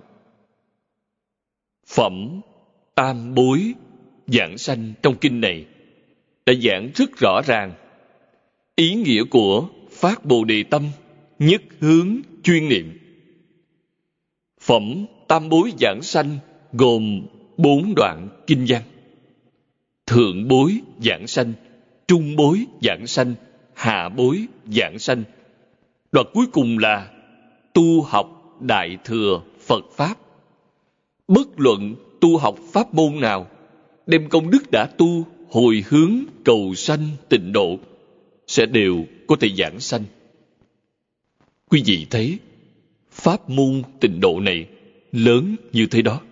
Phẩm tam bối giảng sanh trong kinh này đã giảng rất rõ ràng ý nghĩa của phát Bồ Đề tâm, nhất hướng chuyên niệm. Phẩm tam bối giảng sanh gồm bốn đoạn kinh văn: thượng bối giảng sanh, trung bối giảng sanh, hạ bối giảng sanh. Đoạn cuối cùng là tu học đại thừa Phật pháp. Bất luận tu học pháp môn nào, đem công đức đã tu hồi hướng cầu sanh tịnh độ, sẽ đều có thể giảng sanh. Quý vị thấy pháp môn tịnh độ này lớn như thế đó.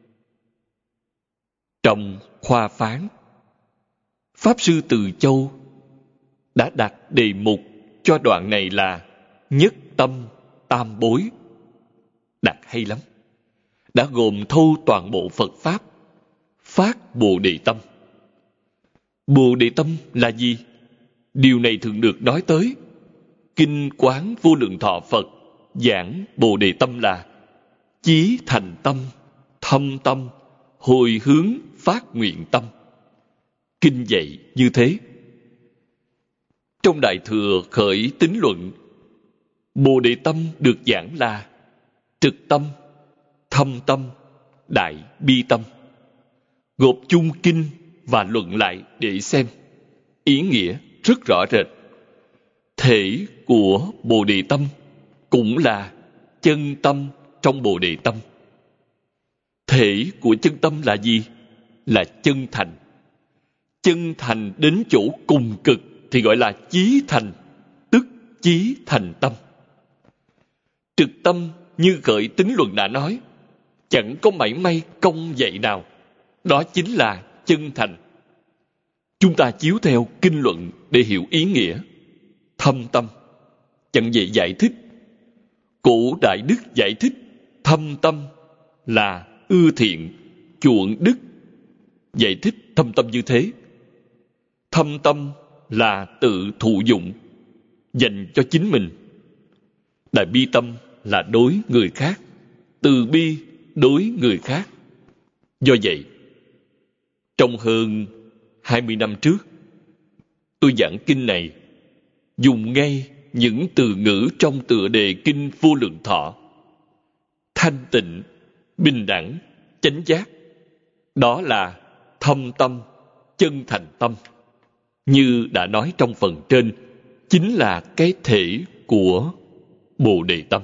Trong khoa phán, Pháp Sư Từ Châu đã đặt đề mục cho đoạn này là nhất tâm tam bối. Đặt hay lắm. Đã gồm thâu toàn bộ Phật Pháp, phát Bồ Đề tâm. Bồ Đề tâm là gì? Điều này thường được nói tới. Kinh Quán Vô Lượng Thọ Phật giảng Bồ Đề tâm là chí thành tâm, thâm tâm, hồi hướng phát nguyện tâm. Kinh dạy như thế. Trong Đại Thừa Khởi Tín Luận, Bồ Đề tâm được giảng là trực tâm, thâm tâm, đại bi tâm. Gộp chung kinh và luận lại để xem. Ý nghĩa rất rõ rệt. Thể của Bồ Đề tâm cũng là chân tâm trong Bồ Đề Tâm. Thể của chân tâm là gì? Là chân thành. Chân thành đến chỗ cùng cực thì gọi là chí thành, tức chí thành tâm. Trực tâm như Khởi Tín Luận đã nói, chẳng có mảy may công dạy nào. Đó chính là chân thành. Chúng ta chiếu theo kinh luận để hiểu ý nghĩa. Thâm tâm, chẳng dễ giải thích. Cổ Đại Đức giải thích thâm tâm là ưa thiện, chuộng đức. Giải thích thâm tâm như thế. Thâm tâm là tự thụ dụng, dành cho chính mình. Đại bi tâm là đối người khác, từ bi đối người khác. Do vậy, trong hơn hai mươi năm trước, tôi giảng kinh này, dùng ngay những từ ngữ trong tựa đề Kinh Vô Lượng Thọ. Thanh tịnh, bình đẳng, chánh giác. Đó là thâm tâm, chân thành tâm. Như đã nói trong phần trên, chính là cái thể của Bồ Đề Tâm.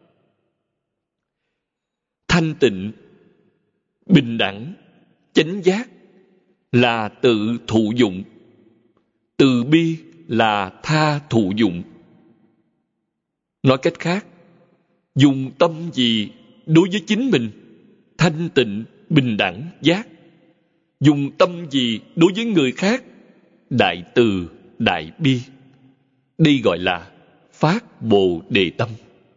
Thanh tịnh, bình đẳng, chánh giác là tự thụ dụng. Từ bi là tha thụ dụng. Nói cách khác, dùng tâm gì đối với chính mình? Thanh tịnh, bình đẳng, giác. Dùng tâm gì đối với người khác? Đại từ, đại bi. Đây gọi là phát Bồ Đề Tâm.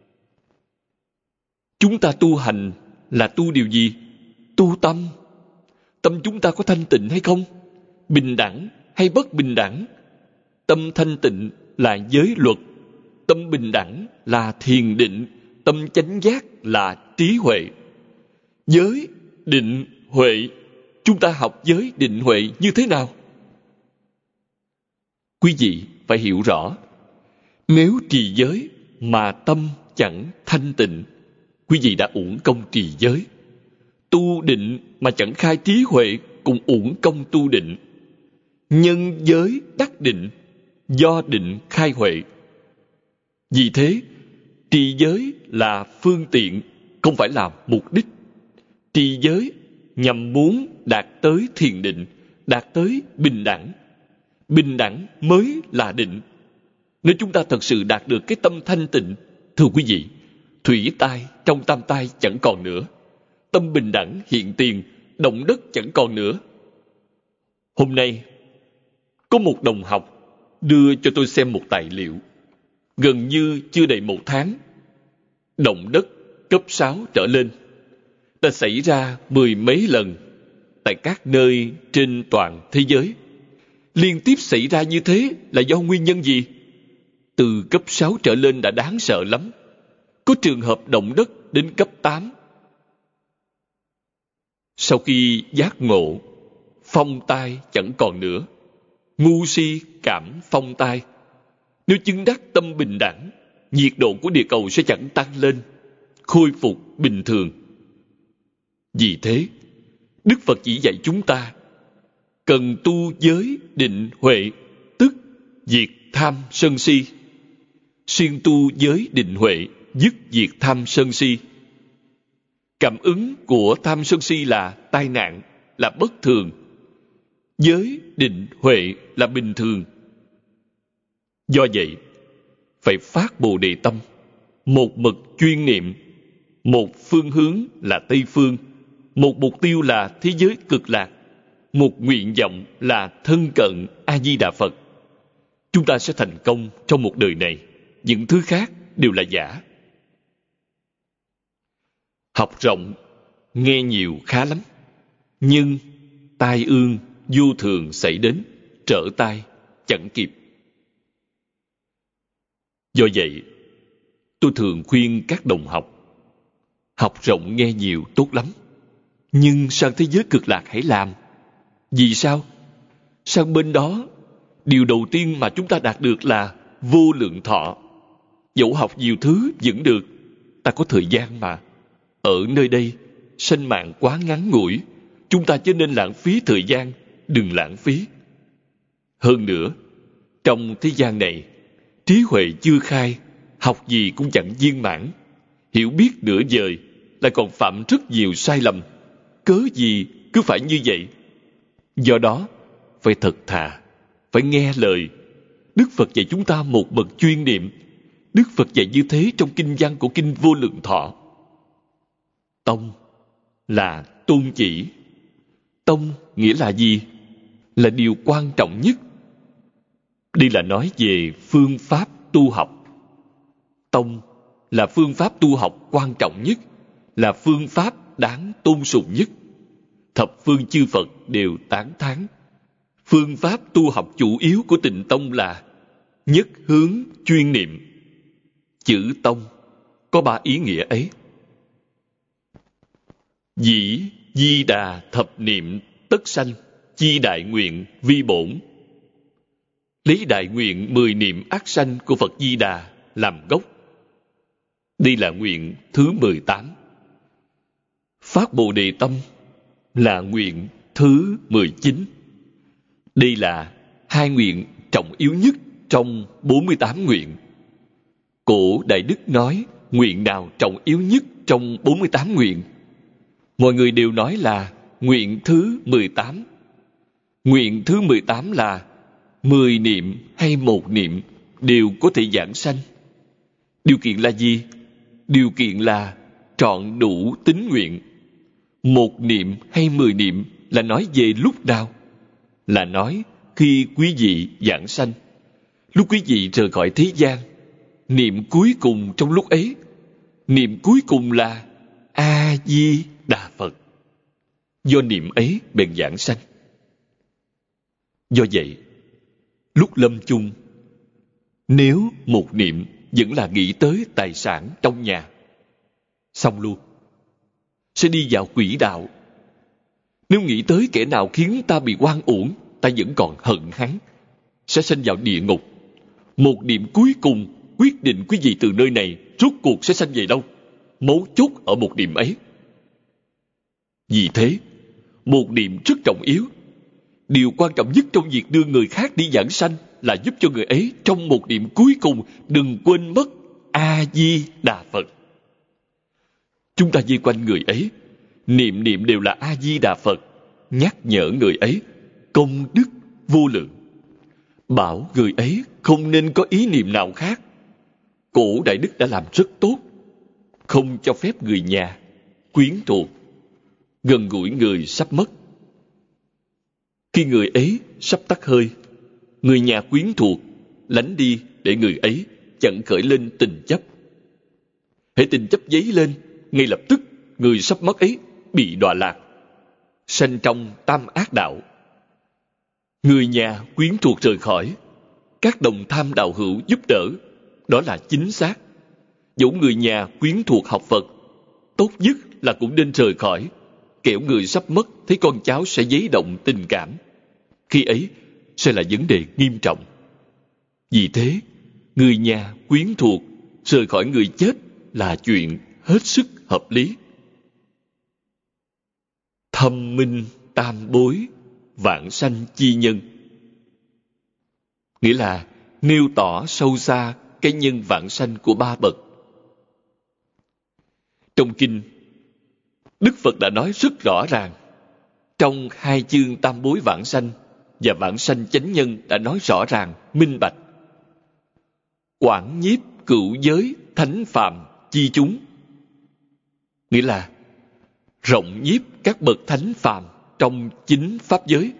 Chúng ta tu hành là tu điều gì? Tu tâm. Tâm chúng ta có thanh tịnh hay không? Bình đẳng hay bất bình đẳng? Tâm thanh tịnh là giới luật. Tâm bình đẳng là thiền định. Tâm chánh giác là trí huệ. Giới, định, huệ. Chúng ta học giới, định, huệ như thế nào? Quý vị phải hiểu rõ. Nếu trì giới mà tâm chẳng thanh tịnh, quý vị đã uổng công trì giới. Tu định mà chẳng khai trí huệ, cũng uổng công tu định. Nhân giới đắc định, do định khai huệ. Vì thế, trì giới là phương tiện, không phải là mục đích. Trì giới nhằm muốn đạt tới thiền định, đạt tới bình đẳng. Bình đẳng mới là định. Nếu chúng ta thật sự đạt được cái tâm thanh tịnh, thưa quý vị, thủy tai trong tam tai chẳng còn nữa. Tâm bình đẳng hiện tiền, động đất chẳng còn nữa. Hôm nay, có một đồng học đưa cho tôi xem một tài liệu. Gần như chưa đầy một tháng, động đất cấp sáu trở lên đã xảy ra mười mấy lần tại các nơi trên toàn thế giới. Liên tiếp xảy ra như thế là do nguyên nhân gì? Từ cấp sáu trở lên đã đáng sợ lắm. Có trường hợp động đất đến cấp tám. Sau khi giác ngộ, phong tai chẳng còn nữa. Ngu si cảm phong tai. Nếu chứng đắc tâm bình đẳng, nhiệt độ của địa cầu sẽ chẳng tăng lên, khôi phục bình thường. Vì thế, Đức Phật chỉ dạy chúng ta cần tu giới định huệ, tức diệt tham sân si. Xuyên tu giới định huệ, dứt diệt tham sân si. Cảm ứng của tham sân si là tai nạn, là bất thường. Giới định huệ là bình thường. Do vậy, phải phát Bồ Đề Tâm, một mực chuyên niệm, một phương hướng là Tây Phương, một mục tiêu là thế giới cực lạc, một nguyện vọng là thân cận A-di-đà Phật. Chúng ta sẽ thành công trong một đời này. Những thứ khác đều là giả. Học rộng, nghe nhiều khá lắm. Nhưng tai ương vô thường xảy đến, trở tai chẳng kịp. Do vậy, tôi thường khuyên các đồng học, học rộng nghe nhiều tốt lắm, nhưng sang thế giới cực lạc hãy làm. Vì sao? Sang bên đó, điều đầu tiên mà chúng ta đạt được là vô lượng thọ. Dẫu học nhiều thứ vẫn được, ta có thời gian mà. Ở nơi đây, sanh mạng quá ngắn ngủi, chúng ta chớ nên lãng phí thời gian, đừng lãng phí. Hơn nữa, trong thế gian này, trí huệ chưa khai, học gì cũng chẳng viên mãn. Hiểu biết nửa vời, lại còn phạm rất nhiều sai lầm. Cớ gì cứ phải như vậy? Do đó, phải thật thà, phải nghe lời. Đức Phật dạy chúng ta một bậc chuyên niệm. Đức Phật dạy như thế trong kinh văn của Kinh Vô Lượng Thọ. Tông là tôn chỉ. Tông nghĩa là gì? Là điều quan trọng nhất. Đây là nói về phương pháp tu học. Tông là phương pháp tu học quan trọng nhất, là phương pháp đáng tôn sùng nhất. Thập phương chư Phật đều tán thán. Phương pháp tu học chủ yếu của Tịnh Tông là nhất hướng chuyên niệm. Chữ tông có ba ý nghĩa ấy. Dĩ di đà thập niệm tất sanh, chi đại nguyện vi bổn. Lấy đại nguyện mười niệm ác sanh của Phật Di Đà làm gốc. Đây là nguyện thứ mười tám. Phát Bồ Đề Tâm là nguyện thứ mười chín. Đây là hai nguyện trọng yếu nhất trong bốn mươi tám nguyện. Cổ Đại Đức nói nguyện nào trọng yếu nhất trong bốn mươi tám nguyện? Mọi người đều nói là nguyện thứ mười tám. Nguyện thứ mười tám là mười niệm hay một niệm đều có thể giảng sanh. Điều kiện là gì? Điều kiện là trọn đủ tín nguyện. Một niệm hay mười niệm là nói về lúc nào? Là nói khi quý vị giảng sanh, lúc quý vị rời khỏi thế gian. Niệm cuối cùng trong lúc ấy, niệm cuối cùng là A Di Đà Phật. Do niệm ấy bèn giảng sanh. Do vậy, lúc lâm chung, nếu một niệm vẫn là nghĩ tới tài sản trong nhà, xong luôn, sẽ đi vào quỹ đạo. Nếu nghĩ tới kẻ nào khiến ta bị oan uổng, ta vẫn còn hận hắn, sẽ sanh vào địa ngục. Một niệm cuối cùng quyết định quý vị từ nơi này rốt cuộc sẽ sanh về đâu. Mấu chốt ở một niệm ấy. Vì thế, một niệm rất trọng yếu. Điều quan trọng nhất trong việc đưa người khác đi giảng sanh là giúp cho người ấy trong một niệm cuối cùng đừng quên mất A-di-đà Phật. Chúng ta vây quanh người ấy, niệm niệm đều là A-di-đà Phật, nhắc nhở người ấy công đức vô lượng, bảo người ấy không nên có ý niệm nào khác. Cổ Đại Đức đã làm rất tốt, không cho phép người nhà, quyến thuộc gần gũi người sắp mất. Khi người ấy sắp tắt hơi, người nhà quyến thuộc lánh đi để người ấy chẳng khởi lên tình chấp. Hễ tình chấp dấy lên, ngay lập tức người sắp mất ấy bị đọa lạc, sanh trong tam ác đạo. Người nhà quyến thuộc rời khỏi, các đồng tham đạo hữu giúp đỡ, đó là chính xác. Dẫu người nhà quyến thuộc học Phật, tốt nhất là cũng nên rời khỏi, kẻo người sắp mất thấy con cháu sẽ dấy động tình cảm. Khi ấy sẽ là vấn đề nghiêm trọng. Vì thế, người nhà quyến thuộc rời khỏi người chết là chuyện hết sức hợp lý. Thâm minh tam bối, vãng sanh chi nhân. Nghĩa là nêu tỏ sâu xa cái nhân vãng sanh của ba bậc. Trong kinh, Đức Phật đã nói rất rõ ràng. Trong hai chương tam bối vãng sanh và vãng sanh chánh nhân đã nói rõ ràng, minh bạch. Quảng nhiếp cửu giới thánh phàm chi chúng. Nghĩa là rộng nhiếp các bậc thánh phàm trong chính pháp giới.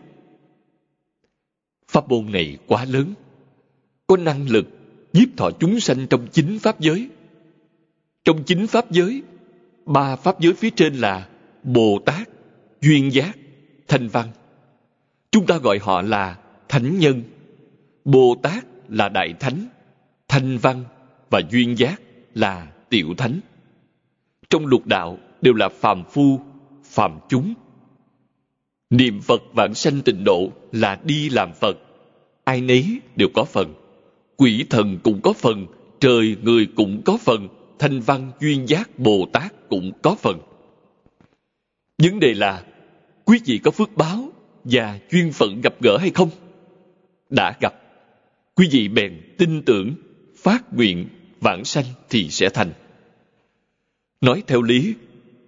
Pháp môn này quá lớn, có năng lực nhiếp thọ chúng sanh trong chính pháp giới. Trong chính pháp giới, ba pháp giới phía trên là Bồ Tát, Duyên Giác, Thanh Văn. Chúng ta gọi họ là thánh nhân. Bồ Tát là đại thánh, Thanh Văn và Duyên Giác là tiểu thánh. Trong lục đạo đều là phàm phu, phàm chúng. Niệm Phật vãng sanh tịnh độ là đi làm Phật. Ai nấy đều có phần. Quỷ thần cũng có phần, trời người cũng có phần, Thanh Văn, Duyên Giác, Bồ Tát cũng có phần. Vấn đề là quý vị có phước báo và duyên phận gặp gỡ hay không? Đã gặp, quý vị bèn tin tưởng, phát nguyện vãng sanh thì sẽ thành. Nói theo lý,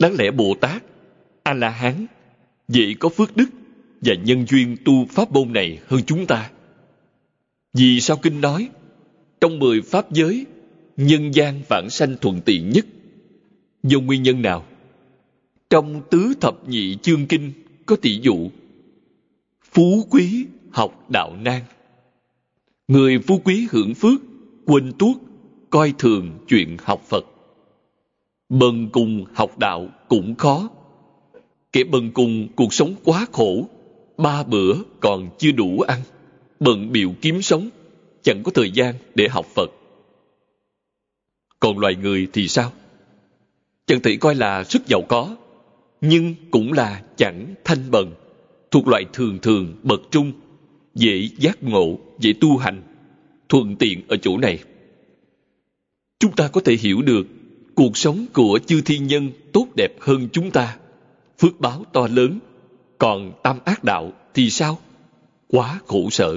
Đáng lẽ Bồ Tát, A-la-hán dễ có phước đức và nhân duyên tu pháp môn này hơn chúng ta. Vì sao kinh nói trong mười pháp giới, nhân gian vãng sanh thuận tiện nhất? Do nguyên nhân nào? Trong tứ thập nhị chương kinh có tỷ dụ: phú quý học đạo nan. Người phú quý hưởng phước, quên tuốt, coi thường chuyện học Phật. Bần cùng học đạo cũng khó. Kẻ bần cùng cuộc sống quá khổ, ba bữa còn chưa đủ ăn, bận bịu kiếm sống, chẳng có thời gian để học Phật. Còn loài người thì sao? Chẳng thể coi là rất giàu có, nhưng cũng là chẳng thanh bần, thuộc loại thường thường bậc trung, dễ giác ngộ, dễ tu hành, thuận tiện ở chỗ này. Chúng ta có thể hiểu được cuộc sống của chư thiên nhân tốt đẹp hơn chúng ta, phước báo to lớn. Còn tam ác đạo thì sao? Quá khổ sở.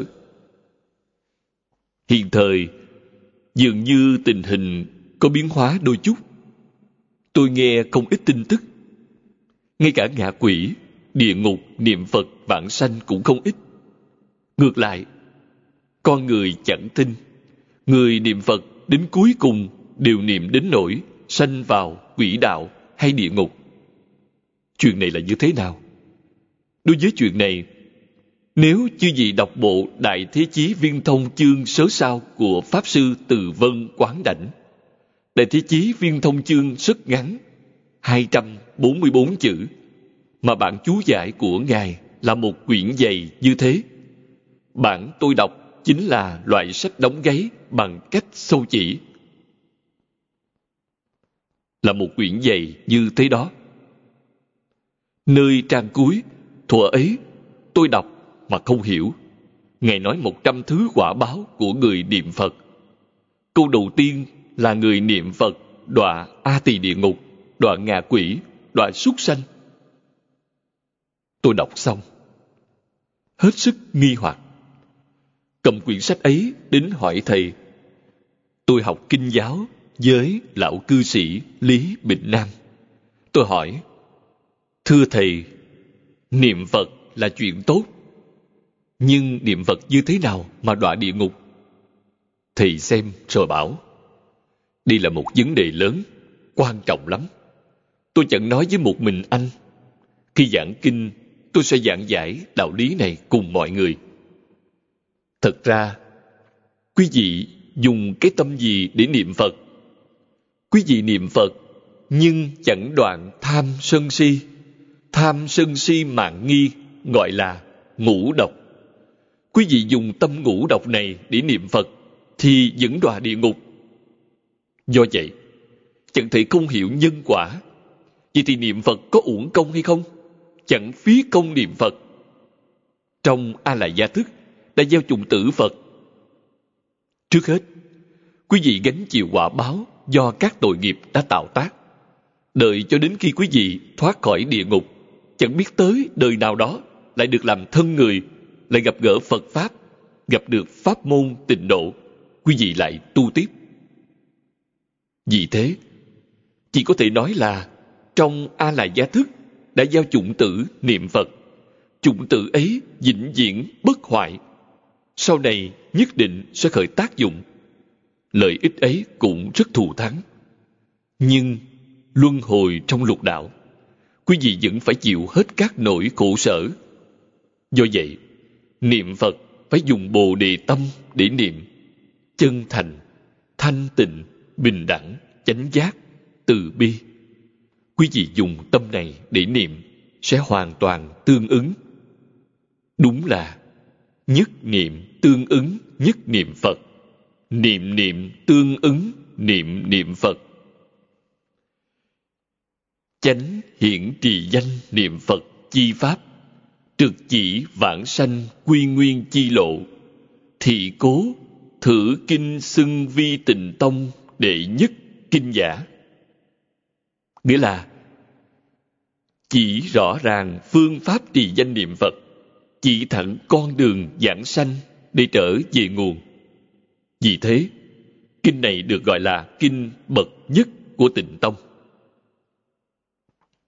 Hiện thời dường như tình hình có biến hóa đôi chút. Tôi nghe không ít tin tức. Ngay cả ngạ quỷ, địa ngục, niệm Phật, vãng sanh cũng không ít. Ngược lại, con người chẳng tin. Người niệm Phật đến cuối cùng đều niệm đến nỗi sanh vào quỷ đạo hay địa ngục. Chuyện này là như thế nào? Đối với chuyện này, nếu chư vị đọc bộ Đại Thế Chí Viên Thông chương sớ sao của Pháp Sư Từ Vân Quán Đảnh, Đại Thế Chí Viên Thông chương rất ngắn, hai trăm bốn mươi bốn chữ, mà bản chú giải của Ngài là một quyển dày như thế. Bản tôi đọc chính là loại sách đóng gáy bằng cách sâu chỉ. Là một quyển dày như thế đó. Nơi trang cuối, thuở ấy, tôi đọc mà không hiểu. Ngài nói một trăm thứ quả báo của người niệm Phật. Câu đầu tiên là người niệm Phật đọa A Tỳ địa ngục, đọa ngạ quỷ, đọa súc sanh. Tôi đọc xong, hết sức nghi hoặc. Cầm quyển sách ấy đến hỏi thầy. Tôi học kinh giáo với lão cư sĩ Lý Bình Nam. Tôi hỏi: thưa thầy, niệm Phật là chuyện tốt, nhưng niệm Phật như thế nào mà đọa địa ngục? Thầy xem rồi bảo: đây là một vấn đề lớn, quan trọng lắm. Tôi chẳng nói với một mình anh. Khi giảng kinh, tôi sẽ giảng giải đạo lý này cùng mọi người. Thật ra, quý vị dùng cái tâm gì để niệm Phật? Quý vị niệm Phật, nhưng chẳng đoạn tham sân si. Tham sân si mạn nghi gọi là ngũ độc. Quý vị dùng tâm ngũ độc này để niệm Phật thì vẫn đọa địa ngục. Do vậy, chẳng thể không hiểu nhân quả. Vậy thì niệm Phật có uổng công hay không? Chẳng phí công niệm Phật. Trong A Lại Gia Thức đã gieo trùng tử Phật. Trước hết, quý vị gánh chịu quả báo do các tội nghiệp đã tạo tác. Đợi cho đến khi quý vị thoát khỏi địa ngục, chẳng biết tới đời nào đó lại được làm thân người, lại gặp gỡ Phật Pháp, gặp được pháp môn tịnh độ, quý vị lại tu tiếp. Vì thế, chỉ có thể nói là trong A Lại Gia Thức đã gieo chủng tử niệm Phật. Chủng tử ấy vĩnh viễn bất hoại, sau này nhất định sẽ khởi tác dụng. Lợi ích ấy cũng rất thù thắng. Nhưng luân hồi trong lục đạo, quý vị vẫn phải chịu hết các nỗi khổ sở. Do vậy, niệm Phật phải dùng Bồ Đề tâm để niệm. Chân thành, thanh tịnh, bình đẳng, chánh giác, từ bi. Quý vị dùng tâm này để niệm sẽ hoàn toàn tương ứng. Đúng là nhất niệm tương ứng nhất niệm Phật, niệm niệm tương ứng niệm niệm Phật. Chánh hiển trì danh niệm Phật chi pháp, trực chỉ vãng sanh quy nguyên chi lộ, thị cố thử kinh xưng vi tịnh tông đệ nhất kinh giả. Nghĩa là chỉ rõ ràng phương pháp trì danh niệm Phật, chỉ thẳng con đường giảng sanh để trở về nguồn. Vì thế, kinh này được gọi là kinh bậc nhất của tịnh tông.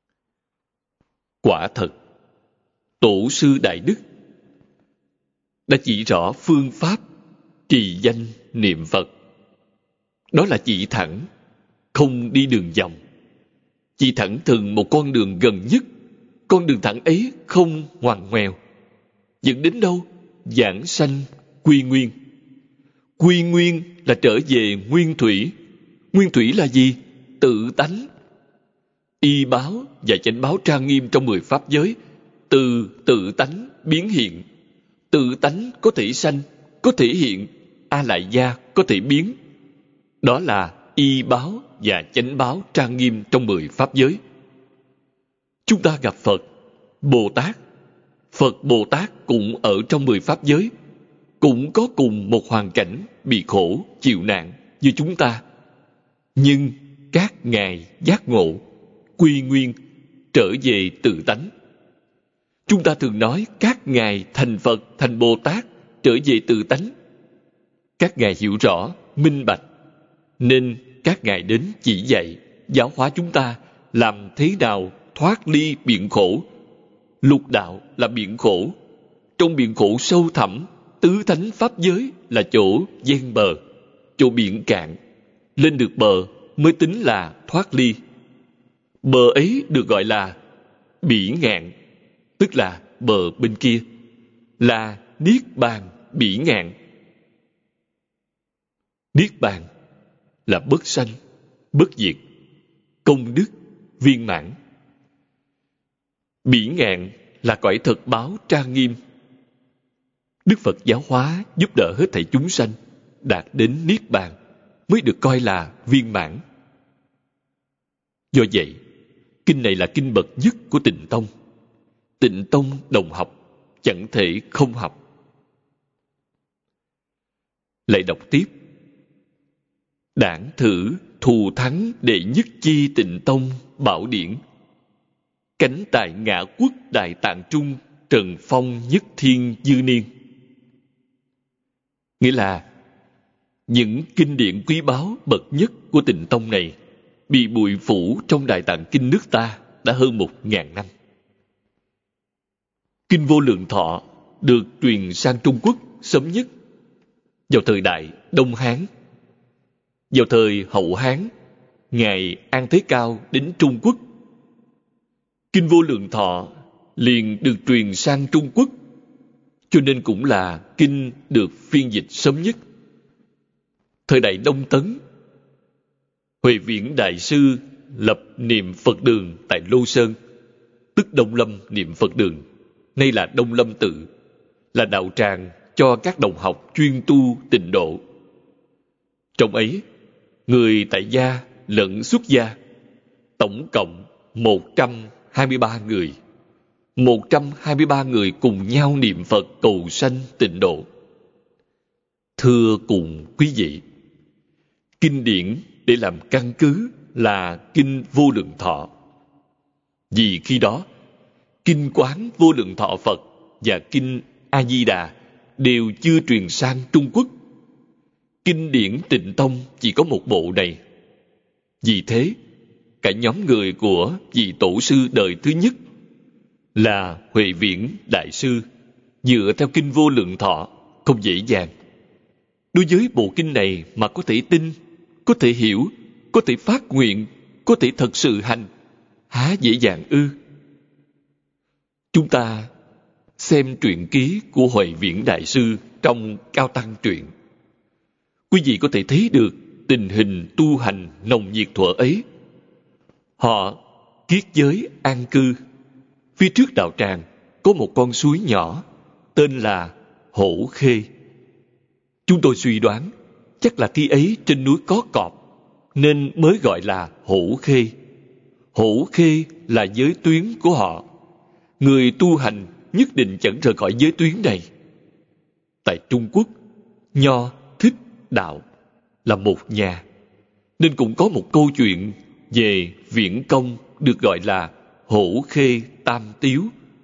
Quả thật, Tổ sư Đại Đức đã chỉ rõ phương pháp trì danh niệm Phật. Đó là chỉ thẳng, không đi đường vòng. Chỉ thẳng thường một con đường gần nhất. Con đường thẳng ấy không ngoằn ngoèo, dẫn đến đâu? Giảng sanh quy nguyên. Quy nguyên là trở về nguyên thủy. Nguyên thủy là gì? Tự tánh. Y báo và chánh báo trang nghiêm trong mười pháp giới, từ tự tánh biến hiện. Tự tánh có thể sanh, có thể hiện. A lại gia có thể biến. Đó là y báo và chánh báo trang nghiêm trong mười pháp giới. Chúng ta gặp Phật, Bồ Tát. Phật Bồ Tát cũng ở trong mười pháp giới, cũng có cùng một hoàn cảnh bị khổ, chịu nạn như chúng ta. Nhưng các ngài giác ngộ, quy nguyên, trở về tự tánh. Chúng ta thường nói các ngài thành Phật, thành Bồ Tát, trở về tự tánh. Các ngài hiểu rõ, minh bạch, nên các ngài đến chỉ dạy, giáo hóa chúng ta làm thế nào thoát ly biển khổ. Lục đạo là biển khổ. Trong biển khổ sâu thẳm, tứ thánh pháp giới là chỗ ven bờ, chỗ biển cạn. Lên được bờ mới tính là thoát ly. Bờ ấy được gọi là bỉ ngạn, tức là bờ bên kia, là niết bàn bỉ ngạn. Niết bàn là bất sanh, bất diệt, công đức viên mãn. Bỉ ngạn là cõi thật báo trang nghiêm. Đức Phật giáo hóa giúp đỡ hết thảy chúng sanh đạt đến niết bàn mới được coi là viên mãn. Do vậy, kinh này là kinh bậc nhất của Tịnh Tông. Tịnh Tông đồng học, chẳng thể không học. Lại đọc tiếp. Đảng thử thù thắng đệ nhất chi Tịnh Tông bảo điển. Cánh tại ngã quốc Đại Tạng Trung, trần phong nhất thiên dư niên. Nghĩa là những kinh điển quý báu bậc nhất của Tịnh Tông này bị bụi phủ trong Đại Tạng Kinh nước ta đã hơn một ngàn năm. Kinh Vô Lượng Thọ được truyền sang Trung Quốc sớm nhất vào thời đại Đông Hán. Vào thời Hậu Hán, ngài An Thế Cao đến Trung Quốc. Kinh Vô Lượng Thọ liền được truyền sang Trung Quốc, cho nên cũng là kinh được phiên dịch sớm nhất. Thời đại Đông Tấn, Huệ Viễn Đại Sư lập niệm Phật đường tại Lô Sơn, tức Đông Lâm niệm Phật đường, nay là Đông Lâm tự, là đạo tràng cho các đồng học chuyên tu tịnh độ. Trong ấy, người tại gia lẫn xuất gia, tổng cộng một trăm hai mươi ba người. một trăm hai mươi ba người cùng nhau niệm Phật cầu sanh tịnh độ. Thưa cùng quý vị, kinh điển để làm căn cứ là Kinh Vô Lượng Thọ. Vì khi đó, Kinh Quán Vô Lượng Thọ Phật và Kinh A Di Đà đều chưa truyền sang Trung Quốc. Kinh điển Tịnh Tông chỉ có một bộ này. Vì thế, cả nhóm người của vị tổ sư đời thứ nhất là Huệ Viễn Đại Sư dựa theo Kinh Vô Lượng Thọ không dễ dàng. Đối với bộ kinh này mà có thể tin, có thể hiểu, có thể phát nguyện, có thể thật sự hành, há dễ dàng ư? Chúng ta xem truyện ký của Huệ Viễn Đại Sư trong Cao Tăng truyện. Quý vị có thể thấy được tình hình tu hành nồng nhiệt thuở ấy. Họ kiết giới an cư. Phía trước đạo tràng có một con suối nhỏ tên là Hổ Khê. Chúng tôi suy đoán chắc là khi ấy trên núi có cọp nên mới gọi là Hổ Khê. Hổ Khê là giới tuyến của họ. Người tu hành nhất định chẳng rời khỏi giới tuyến này. Tại Trung Quốc, Nho, Thích, Đạo là một nhà, nên cũng có một câu chuyện về Viễn Công được gọi là Hổ Khê Tam Tiếu.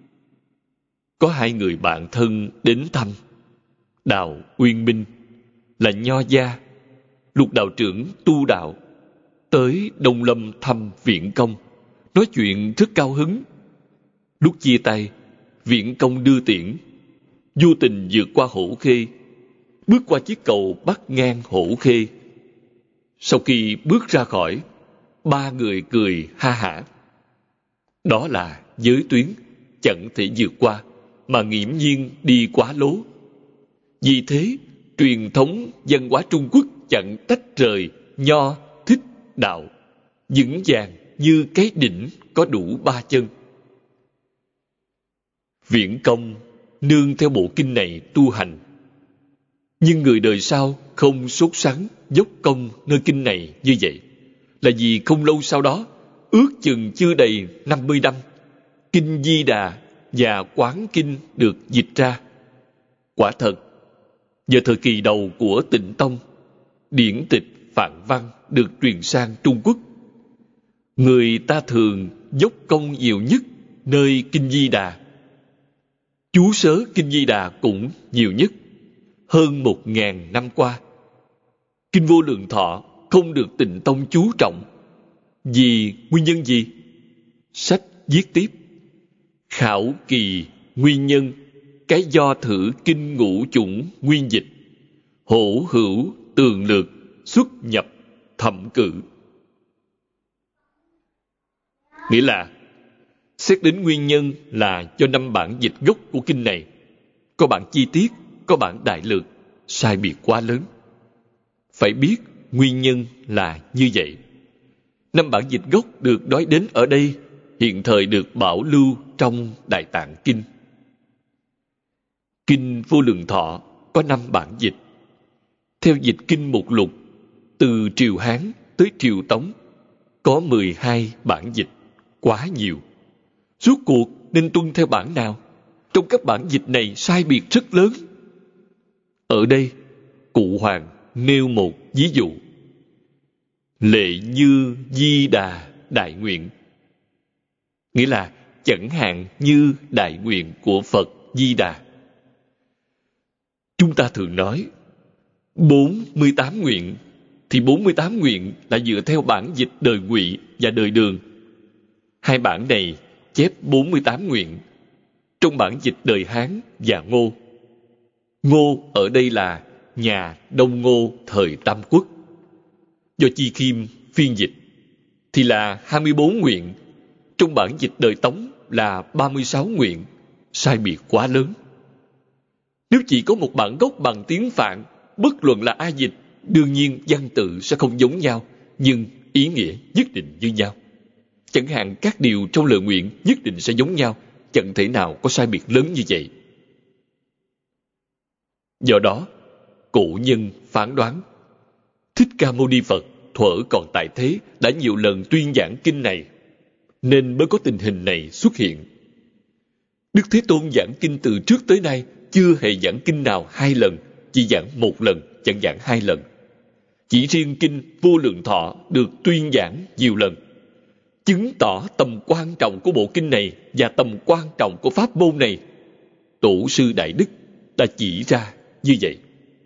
Có hai người bạn thân đến thăm. Đạo Uyên Minh là nho gia, Lục đạo trưởng tu đạo, tới Đông Lâm thăm Viễn Công, nói chuyện rất cao hứng. Lúc chia tay, Viễn Công đưa tiễn, vô tình vượt qua Hổ Khê, bước qua chiếc cầu bắc ngang Hổ Khê. Sau khi bước ra khỏi, ba người cười ha hả. Đó là giới tuyến chẳng thể vượt qua, mà nghiễm nhiên đi quá lố. Vì thế, truyền thống văn hóa Trung Quốc chẳng tách rời nho, thích, đạo, vững vàng như cái đỉnh có đủ ba chân. Viễn Công nương theo bộ kinh này tu hành, nhưng người đời sau không sốt sắng dốc công nơi kinh này như vậy, là vì không lâu sau đó, ước chừng chưa đầy năm mươi năm, Kinh Di Đà và Quán Kinh được dịch ra. Quả thật, vào thời kỳ đầu của Tịnh Tông, điển tịch Phạn Văn được truyền sang Trung Quốc. Người ta thường dốc công nhiều nhất nơi Kinh Di Đà. Chú sớ Kinh Di Đà cũng nhiều nhất, hơn một ngàn năm qua. Kinh Vô Lượng Thọ không được Tịnh Tông chú trọng. Vì nguyên nhân gì? Sách viết tiếp: khảo kỳ nguyên nhân, cái do thử kinh ngũ chủng nguyên dịch, hổ hữu tường lược, xuất nhập thẩm cử. Nghĩa là xét đến nguyên nhân là do năm bản dịch gốc của kinh này, có bản chi tiết, có bản đại lược, sai biệt quá lớn. Phải biết nguyên nhân là như vậy. Năm bản dịch gốc được nói đến ở đây hiện thời được bảo lưu trong Đại Tạng Kinh. Kinh Vô Lượng Thọ có năm bản dịch. Theo dịch kinh mục lục, từ triều Hán tới triều Tống có mười hai bản dịch, quá nhiều. Rốt cuộc nên tuân theo bản nào? Trong các bản dịch này sai biệt rất lớn. Ở đây, Cụ Hoàng nêu một ví dụ. Lệ như Di Đà đại nguyện, nghĩa là chẳng hạn như đại nguyện của Phật Di Đà. Chúng ta thường nói bốn mươi tám nguyện, thì bốn mươi tám nguyện là dựa theo bản dịch đời Ngụy và đời Đường. Hai bản này chép bốn mươi tám nguyện trong bản dịch đời Hán và Ngô. Ngô ở đây là nhà Đông Ngô thời Tam Quốc. Do Chi Khiêm phiên dịch thì là hai mươi bốn nguyện, trong bản dịch đời Tống là ba mươi sáu nguyện, sai biệt quá lớn. Nếu chỉ có một bản gốc bằng tiếng Phạn, bất luận là ai dịch, đương nhiên văn tự sẽ không giống nhau, nhưng ý nghĩa nhất định như nhau. Chẳng hạn các điều trong lời nguyện nhất định sẽ giống nhau, chẳng thể nào có sai biệt lớn như vậy. Do đó, cổ nhân phán đoán Thích Ca Mâu Ni Phật thuở còn tại thế đã nhiều lần tuyên giảng kinh này, nên mới có tình hình này xuất hiện. Đức Thế Tôn giảng kinh từ trước tới nay chưa hề giảng kinh nào hai lần, chỉ giảng một lần, chẳng giảng hai lần. Chỉ riêng kinh Vô Lượng Thọ được tuyên giảng nhiều lần, chứng tỏ tầm quan trọng của bộ kinh này và tầm quan trọng của pháp môn này. Tổ sư Đại Đức đã chỉ ra như vậy.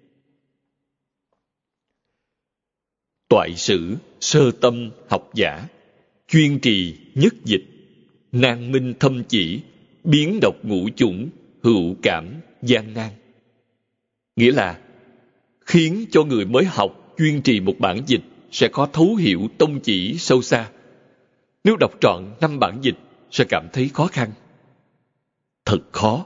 Toại sử sơ tâm học giả, chuyên trì nhất dịch, nan minh thâm chỉ, biến độc ngũ chủng, hữu cảm gian nan. Nghĩa là khiến cho người mới học chuyên trì một bản dịch sẽ có thấu hiểu tông chỉ sâu xa. Nếu đọc trọn năm bản dịch sẽ cảm thấy khó khăn. Thật khó.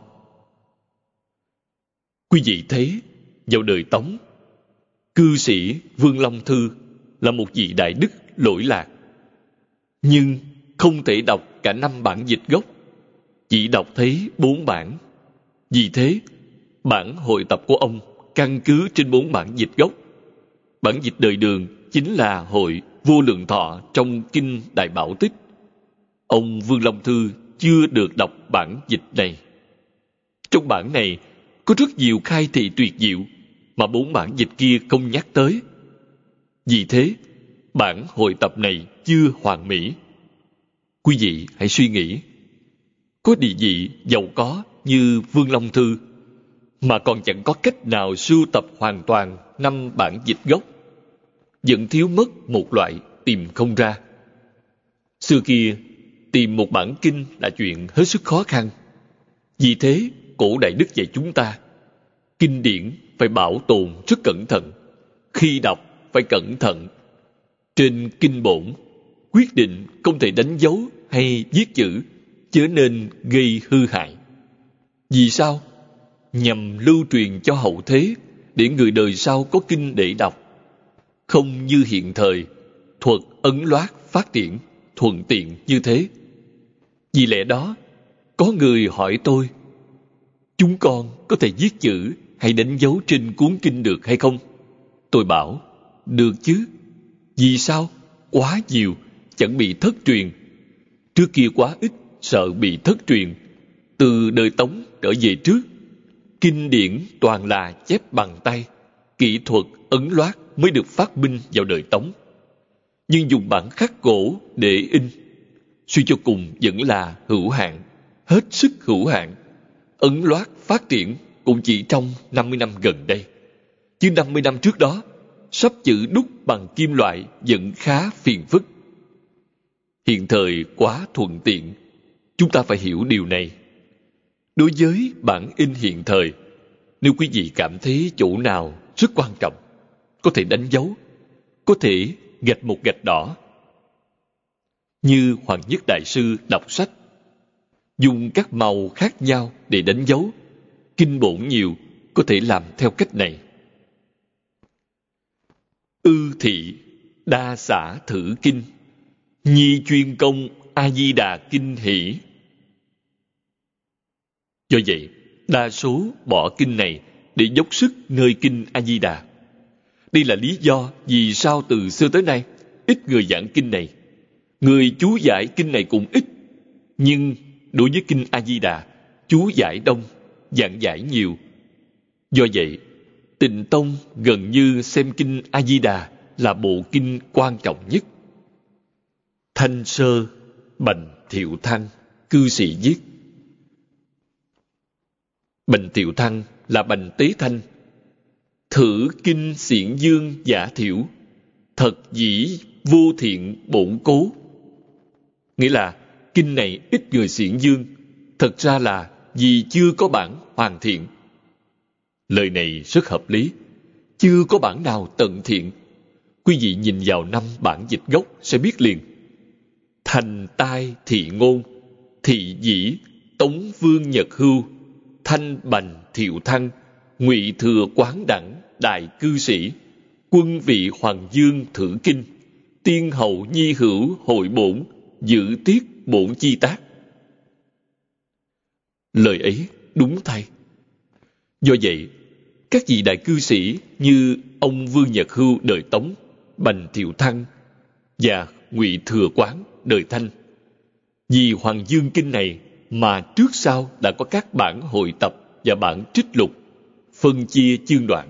Quý vị thấy, vào đời Tống, cư sĩ Vương Long Thư là một vị đại đức lỗi lạc, nhưng không thể đọc cả năm bản dịch gốc, chỉ đọc thấy bốn bản. Vì thế, bản hội tập của ông căn cứ trên bốn bản dịch gốc. Bản dịch đời Đường chính là hội Vô Lượng Thọ trong Kinh Đại Bảo Tích. Ông Vương Long Thư chưa được đọc bản dịch này. Trong bản này có rất nhiều khai thị tuyệt diệu mà bốn bản dịch kia không nhắc tới. Vì thế, bản hội tập này chưa hoàn mỹ. Quý vị hãy suy nghĩ, có địa vị giàu có như Vương Long Thư mà còn chẳng có cách nào sưu tập hoàn toàn năm bản dịch gốc, vẫn thiếu mất một loại tìm không ra. Xưa kia, tìm một bản kinh là chuyện hết sức khó khăn. Vì thế, cổ đại đức dạy chúng ta, kinh điển phải bảo tồn rất cẩn thận. Khi đọc phải cẩn thận. Trên kinh bổn, quyết định không thể đánh dấu hay viết chữ, chớ nên gây hư hại. Vì sao? Nhằm lưu truyền cho hậu thế, để người đời sau có kinh để đọc. Không như hiện thời, thuật ấn loát phát triển, thuận tiện như thế. Vì lẽ đó, có người hỏi tôi, chúng con có thể viết chữ hay đánh dấu trên cuốn kinh được hay không? Tôi bảo, được chứ. Vì sao? Quá nhiều, chẳng bị thất truyền. Trước kia quá ít, sợ bị thất truyền. Từ đời Tống trở về trước, kinh điển toàn là chép bằng tay. Kỹ thuật ấn loát mới được phát minh vào đời Tống. Nhưng dùng bản khắc gỗ để in, suy cho cùng vẫn là hữu hạn, hết sức hữu hạn. Ấn loát phát triển cũng chỉ trong năm mươi năm gần đây. Chứ năm mươi năm trước đó, sắp chữ đúc bằng kim loại vẫn khá phiền phức. Hiện thời quá thuận tiện, chúng ta phải hiểu điều này. Đối với bản in hiện thời, nếu quý vị cảm thấy chỗ nào rất quan trọng, có thể đánh dấu, có thể gạch một gạch đỏ. Như Hoàng Nhất Đại Sư đọc sách, dùng các màu khác nhau để đánh dấu. Kinh bổn nhiều, có thể làm theo cách này. Ư thị đa xả thử kinh, nhi chuyên công A Di Đà kinh hỷ. Do vậy, đa số bỏ kinh này để dốc sức nơi kinh A Di Đà. Đây là lý do vì sao từ xưa tới nay ít người giảng kinh này. Người chú giải kinh này cũng ít, nhưng đối với kinh A Di Đà, chú giải đông, giảng giải nhiều. Do vậy, Tịnh Tông gần như xem kinh A Di Đà là bộ kinh quan trọng nhất. Thanh Sơ, Bành Thiệu Thăng, cư sĩ viết. Bành Thiệu Thăng là Bành Tế Thanh. Thử kinh xiển dương giả thiểu, thật dĩ vô thiện bổn cố. Nghĩa là kinh này ít người xiển dương, thật ra là vì chưa có bản hoàn thiện. Lời này rất hợp lý. Chưa có bản nào tận thiện. Quý vị nhìn vào năm bản dịch gốc sẽ biết liền. Thành tai thị ngôn, thị dĩ Tống Vương Nhật Hưu, Thanh Bành Thiệu Thăng, Ngụy Thừa Quán Đẳng Đại Cư Sĩ, Quân Vị Hoàng Dương Thử Kinh, Tiên Hậu Nhi Hữu Hội Bổn, Dự Tiết Bổn Chi Tác. Lời ấy đúng thay. Do vậy, các vị đại cư sĩ như ông Vương Nhật Hưu đời Tống, Bành Thiệu Thăng và Ngụy Thừa Quán đời Thanh, vì Hoàng Dương Kinh này mà trước sau đã có các bản hội tập và bản trích lục, phân chia chương đoạn.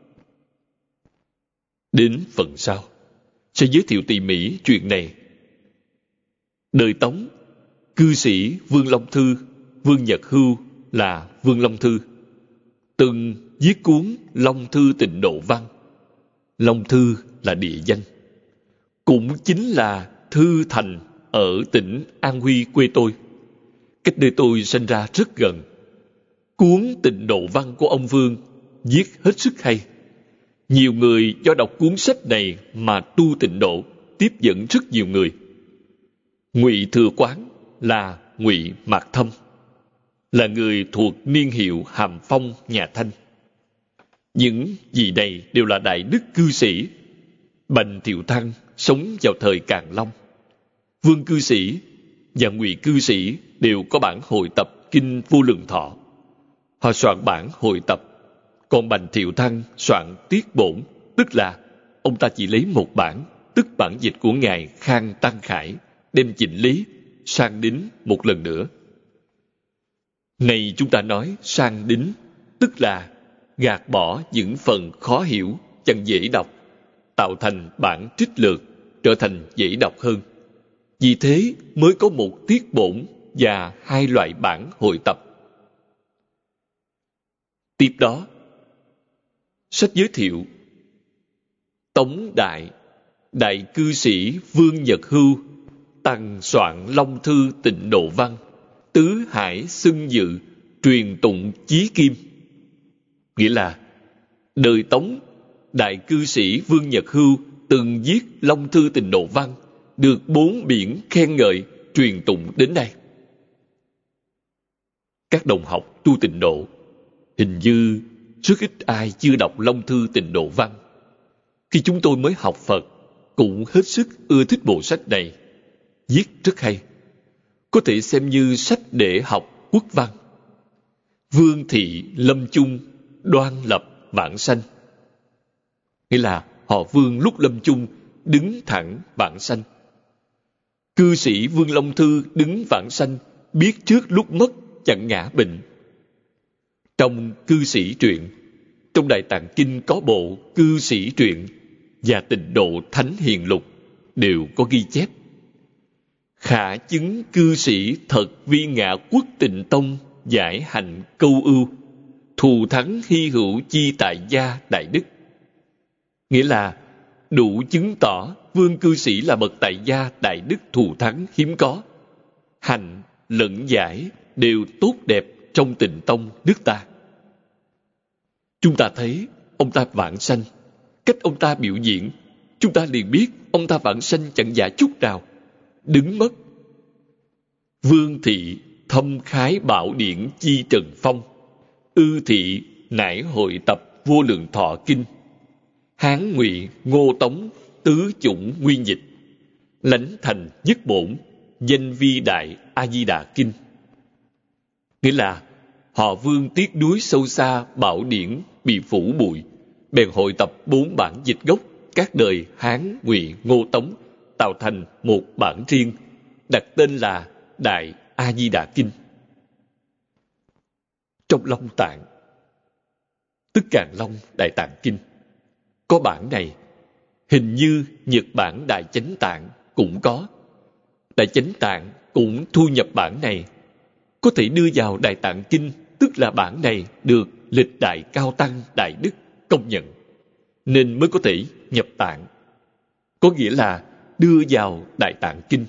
Đến phần sau, sẽ giới thiệu tỉ mỉ chuyện này. Đời Tống, cư sĩ Vương Long Thư, Vương Nhật Hưu là Vương Long Thư, từng viết cuốn Long Thư Tịnh Độ Văn. Long Thư là địa danh, cũng chính là Thư Thành ở tỉnh An Huy quê tôi. Cách nơi tôi sinh ra rất gần. Cuốn Tịnh Độ Văn của ông Vương viết hết sức hay. Nhiều người do đọc cuốn sách này mà tu tịnh độ, tiếp dẫn rất nhiều người. Ngụy Thừa Quán là Ngụy Mạc Thâm, là người thuộc niên hiệu Hàm Phong nhà Thanh. Những vị này đều là đại đức cư sĩ. Bành Thiệu Thăng sống vào thời Càn Long. Vương cư sĩ và Ngụy cư sĩ đều có bản hội tập kinh Vô Lượng Thọ. Họ soạn bản hội tập, còn Bành Thiệu Thăng soạn Tiết Bổn, tức là ông ta chỉ lấy một bản, tức bản dịch của ngài Khang Tăng Khải, đem chỉnh lý, sang đính một lần nữa. Này chúng ta nói sang đính, tức là gạt bỏ những phần khó hiểu, chẳng dễ đọc, tạo thành bản trích lược, trở thành dễ đọc hơn. Vì thế mới có một Tiết Bổn và hai loại bản hội tập. Tiếp đó, sách giới thiệu Tống Đại, đại cư sĩ Vương Nhật Hưu, tằng soạn Long Thư Tịnh Độ Văn, tứ hải xưng dự, truyền tụng chí kim. Nghĩa là đời Tống, đại cư sĩ Vương Nhật Hưu từng viết Long Thư Tịnh Độ Văn, được bốn biển khen ngợi, truyền tụng đến nay. Các đồng học tu tịnh độ, hình như rất ít ai chưa đọc Long Thư Tịnh Độ Văn. Khi chúng tôi mới học Phật, cũng hết sức ưa thích bộ sách này. Viết rất hay, có thể xem như sách để học quốc văn. Vương thị lâm chung, đoan lập vãng sanh. Nghĩa là họ Vương lúc lâm chung đứng thẳng vãng sanh. Cư sĩ Vương Long Thư đứng vãng sanh, biết trước lúc mất chẳng ngã bệnh. Trong cư sĩ truyện, trong Đại Tạng Kinh có bộ cư sĩ truyện và Tịnh Độ Thánh Hiền Lục đều có ghi chép. Khả chứng cư sĩ thật vi ngã quốc Tịnh Tông, giải hạnh câu ưu, thù thắng hy hữu chi tại gia đại đức. Nghĩa là đủ chứng tỏ Vương cư sĩ là bậc tại gia đại đức thù thắng hiếm có. Hành lẫn giải đều tốt đẹp trong Tịnh Tông nước ta. Chúng ta thấy ông ta vãng sanh, cách ông ta biểu diễn, chúng ta liền biết ông ta vãng sanh chẳng giả chút nào, đứng mất. Vương thị thâm khái bảo điển chi trần phong, ư thị nải hội tập vô lượng thọ kinh, Hán Ngụy Ngô Tống tứ chủng nguyên dịch, lãnh thành nhất bổn, danh vi đại A Di Đà kinh. Nghĩa là họ Vương tiếc nuối sâu xa bảo điển bị phủ bụi, bèn hội tập bốn bản dịch gốc các đời Hán Ngụy Ngô Tống, tạo thành một bản riêng, đặt tên là Đại A Di Đà kinh. Trong Long Tạng, tức Càn Long Đại Tạng kinh, có bản này. Hình như Nhật Bản Đại Chánh Tạng cũng có. Đại Chánh Tạng cũng thu nhập bản này. Có thể đưa vào Đại Tạng kinh, tức là bản này được lịch đại cao tăng đại đức công nhận, nên mới có thể nhập tạng. Có nghĩa là đưa vào Đại Tạng kinh.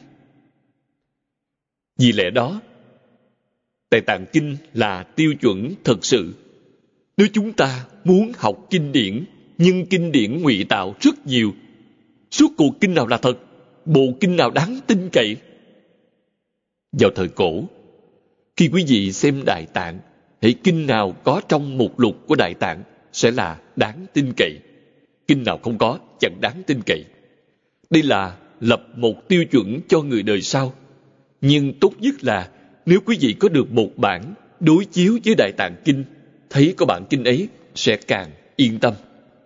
Vì lẽ đó, Đại Tạng kinh là tiêu chuẩn thật sự. Nếu chúng ta muốn học kinh điển, nhưng kinh điển ngụy tạo rất nhiều, suốt cuộc kinh nào là thật, bộ kinh nào đáng tin cậy? Vào thời cổ, khi quý vị xem Đại Tạng, hãy kinh nào có trong mục lục của Đại Tạng sẽ là đáng tin cậy. Kinh nào không có chẳng đáng tin cậy. Đây là lập một tiêu chuẩn cho người đời sau. Nhưng tốt nhất là nếu quý vị có được một bản đối chiếu với Đại Tạng kinh, thấy có bản kinh ấy sẽ càng yên tâm.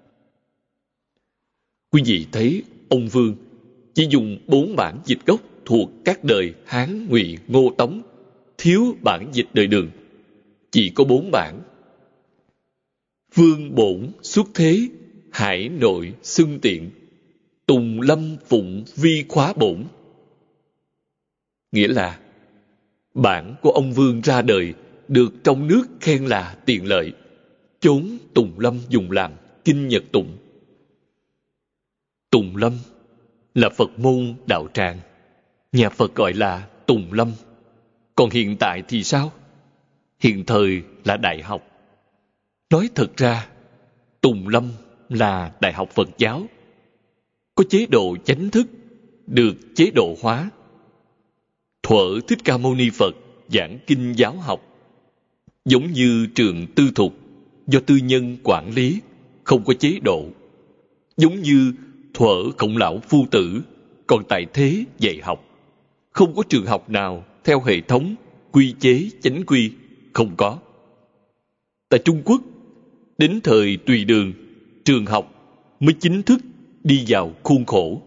Quý vị thấy ông Vương chỉ dùng bốn bản dịch gốc thuộc các đời Hán, Ngụy, Ngô, Tống, thiếu bản dịch đời Đường. Chỉ có bốn bản. Vương bổn xuất thế, hải nội xưng tiện, tùng lâm phụng vi khóa bổn. Nghĩa là bản của ông Vương ra đời được trong nước khen là tiện lợi, chốn Tùng Lâm dùng làm kinh nhật tụng. Tùng Lâm là Phật môn đạo tràng, nhà Phật gọi là Tùng Lâm. Còn hiện tại thì sao? Hiện thời là đại học. Nói thật ra, Tùng Lâm là đại học Phật giáo, có chế độ chánh thức, được chế độ hóa. Thuở Thích Ca Mâu Ni Phật giảng kinh giáo học, giống như trường tư thục do tư nhân quản lý, không có chế độ. Giống như thuở Khổng Lão Phu Tử còn tại thế dạy học, không có trường học nào theo hệ thống quy chế chánh quy, không có. Tại Trung Quốc, đến thời Tùy Đường, trường học mới chính thức đi vào khuôn khổ.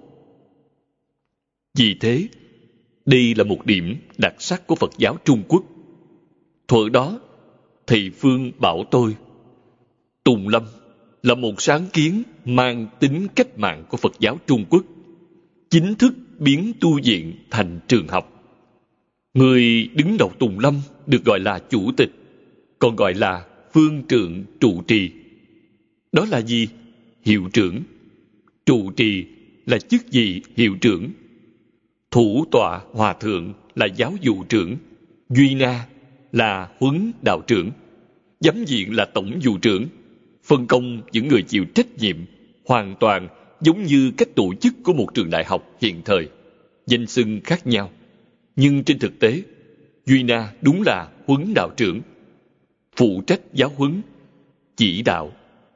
Vì thế, đây là một điểm đặc sắc của Phật giáo Trung Quốc. Thuở đó, Thầy Phương bảo tôi, Tùng Lâm là một sáng kiến mang tính cách mạng của Phật giáo Trung Quốc, chính thức biến tu viện thành trường học. Người đứng đầu Tùng Lâm được gọi là chủ tịch, còn gọi là phương trượng trụ trì. Đó là gì? Hiệu trưởng. Trụ trì là chức vị hiệu trưởng. Thủ tọa hòa thượng là giáo vụ trưởng, duy na là huấn đạo trưởng, giám viện là tổng vụ trưởng. Phân công những người chịu trách nhiệm hoàn toàn giống như cách tổ chức của một trường đại học hiện thời. Danh xưng khác nhau, nhưng trên thực tế, duy na đúng là huấn đạo trưởng, phụ trách giáo huấn, chỉ đạo.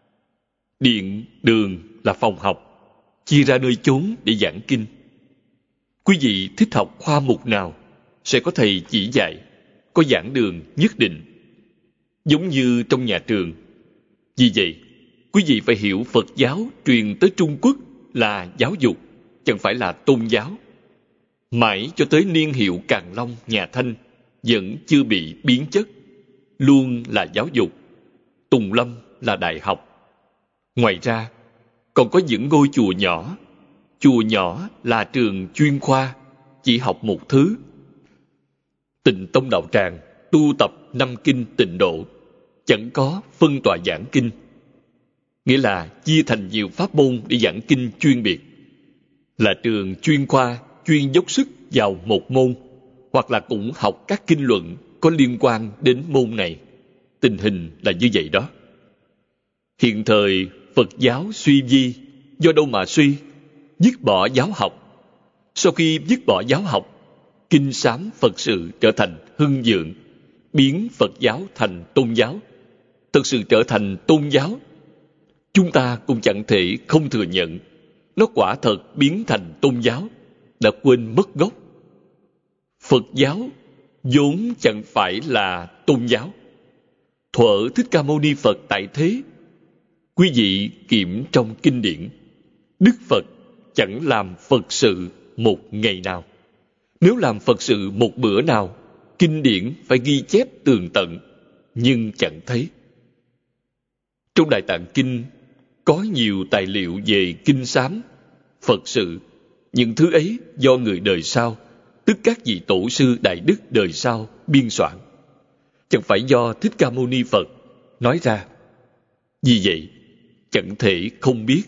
Điện, đường là phòng học, chia ra nơi chốn để giảng kinh. Quý vị thích học khoa mục nào, sẽ có thầy chỉ dạy, có giảng đường nhất định, giống như trong nhà trường. Vì vậy, quý vị phải hiểu Phật giáo truyền tới Trung Quốc là giáo dục, chẳng phải là tôn giáo. Mãi cho tới niên hiệu Càn Long nhà Thanh vẫn chưa bị biến chất, luôn là giáo dục. Tùng Lâm là đại học. Ngoài ra, còn có những ngôi chùa nhỏ. Chùa nhỏ là trường chuyên khoa, chỉ học một thứ. Tịnh Tông Đạo Tràng tu tập năm kinh tịnh độ, chẳng có phân tọa giảng kinh, nghĩa là chia thành nhiều pháp môn để giảng kinh chuyên biệt. Là trường chuyên khoa chuyên dốc sức vào một môn, hoặc là cũng học các kinh luận có liên quan đến môn này. Tình hình là như vậy đó. Hiện thời Phật giáo suy vi, do đâu mà suy? Dứt bỏ giáo học. Sau khi dứt bỏ giáo học, kinh sám Phật sự trở thành hưng vượng, biến Phật giáo thành tôn giáo. Thực sự trở thành tôn giáo, chúng ta cũng chẳng thể không thừa nhận nó quả thật biến thành tôn giáo, đã quên mất gốc. Phật giáo vốn chẳng phải là tôn giáo. Thuở Thích Ca Mâu Ni Phật tại thế, quý vị kiểm trong kinh điển, Đức Phật chẳng làm Phật sự một ngày nào. Nếu làm Phật sự một bữa nào, kinh điển phải ghi chép tường tận, nhưng chẳng thấy. Trong Đại Tạng Kinh có nhiều tài liệu về kinh sám, Phật sự. Những thứ ấy do người đời sau, tức các vị tổ sư đại đức đời sau biên soạn, chẳng phải do Thích Ca Mâu Ni Phật nói ra. Vì vậy, chẳng thể không biết.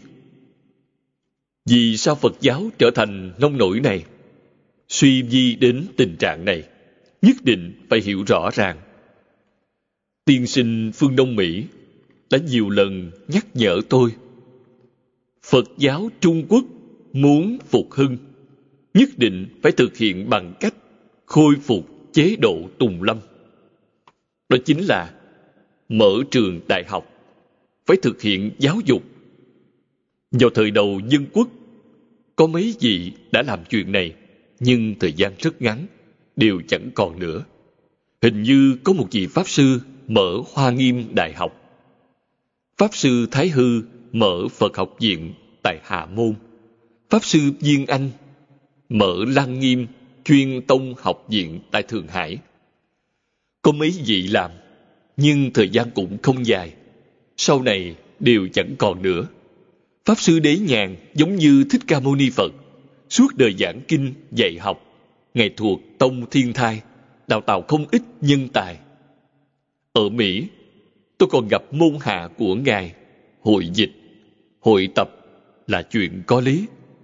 Vì sao Phật giáo trở thành nông nổi này, suy vi đến tình trạng này, nhất định phải hiểu rõ ràng. Tiên sinh phương Đông Mỹ đã nhiều lần nhắc nhở tôi, Phật giáo Trung Quốc muốn phục hưng, nhất định phải thực hiện bằng cách khôi phục chế độ Tùng Lâm. Đó chính là mở trường đại học, phải thực hiện giáo dục. Vào thời đầu dân quốc, có mấy vị đã làm chuyện này, nhưng thời gian rất ngắn, đều chẳng còn nữa. Hình như có một vị Pháp Sư mở Hoa Nghiêm Đại học. Pháp Sư Thái Hư mở Phật học viện tại Hà Môn. Pháp Sư Viên Anh mở Lăng Nghiêm Chuyên Tông học viện tại Thượng Hải. Có mấy vị làm, nhưng thời gian cũng không dài. Sau này đều chẳng còn nữa. Pháp Sư Đế Nhàn giống như Thích Ca Mâu Ni Phật, suốt đời giảng kinh, dạy học. Ngài thuộc Tông Thiên Thai, đào tạo không ít nhân tài. Ở Mỹ, tôi còn gặp môn hạ của Ngài, hội dịch, hội tập là chuyện có lý.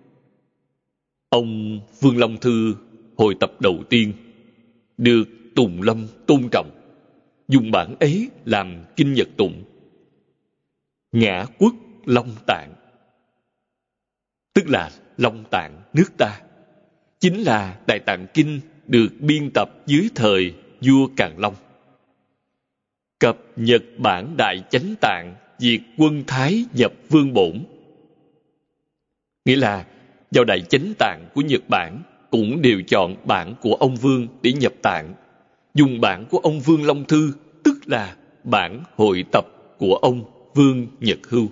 Ông Vương Long Thư, hội tập đầu tiên, được Tùng Lâm tôn trọng, dùng bản ấy làm kinh Nhật tụng. Ngã quốc Long Tạng, tức là Long Tạng nước ta, chính là Đại Tạng Kinh được biên tập dưới thời vua Càn Long. Cập Nhật bản Đại Chánh Tạng, diệt quân Thái nhập Vương Bổn, nghĩa là vào Đại Chánh Tạng của Nhật Bản cũng đều chọn bản của ông Vương để nhập tạng, dùng bản của ông Vương Long Thư, tức là bản hội tập của ông Vương Nhật Hưu.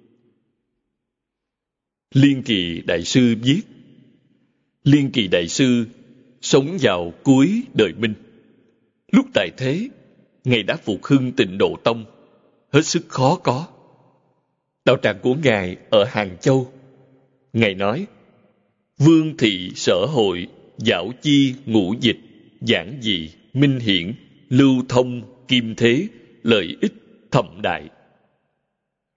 Liên Kỳ Đại Sư viết, Liên Kỳ Đại Sư sống vào cuối đời Minh. Lúc tại thế, Ngài đã phục hưng Tịnh Độ Tông, hết sức khó có. Đạo tràng của Ngài ở Hàng Châu. Ngài nói, Vương thị sở hội, dạo chi ngũ dịch, giảng dị, minh hiển, lưu thông, kim thế, lợi ích, thậm đại.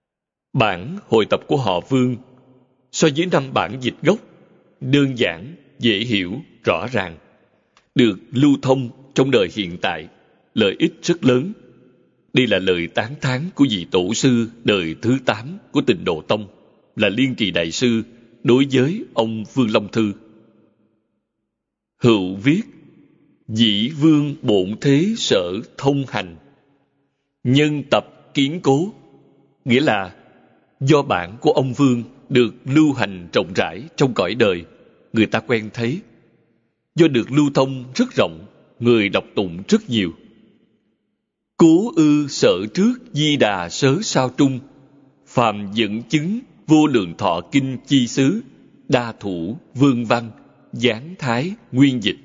Bản hội tập của họ Vương so với năm bản dịch gốc đơn giản dễ hiểu, rõ ràng, được lưu thông trong đời hiện tại, lợi ích rất lớn. Đây là lời tán thán của vị tổ sư đời thứ tám của Tịnh Độ Tông, là Liên Trì Đại Sư đối với ông Vương Long Thư. Hữu viết: dĩ vương bổn thế sở thông hành, nhân tập kiến cố. Nghĩa là do bản của ông Vương được lưu hành rộng rãi trong cõi đời, người ta quen thấy. Do được lưu thông rất rộng, người đọc tụng rất nhiều. Cố ư sở trước di đà sớ sao trung, phàm dẫn chứng vô lượng thọ kinh chi xứ, đa thủ vương văn, giáng thái nguyên dịch.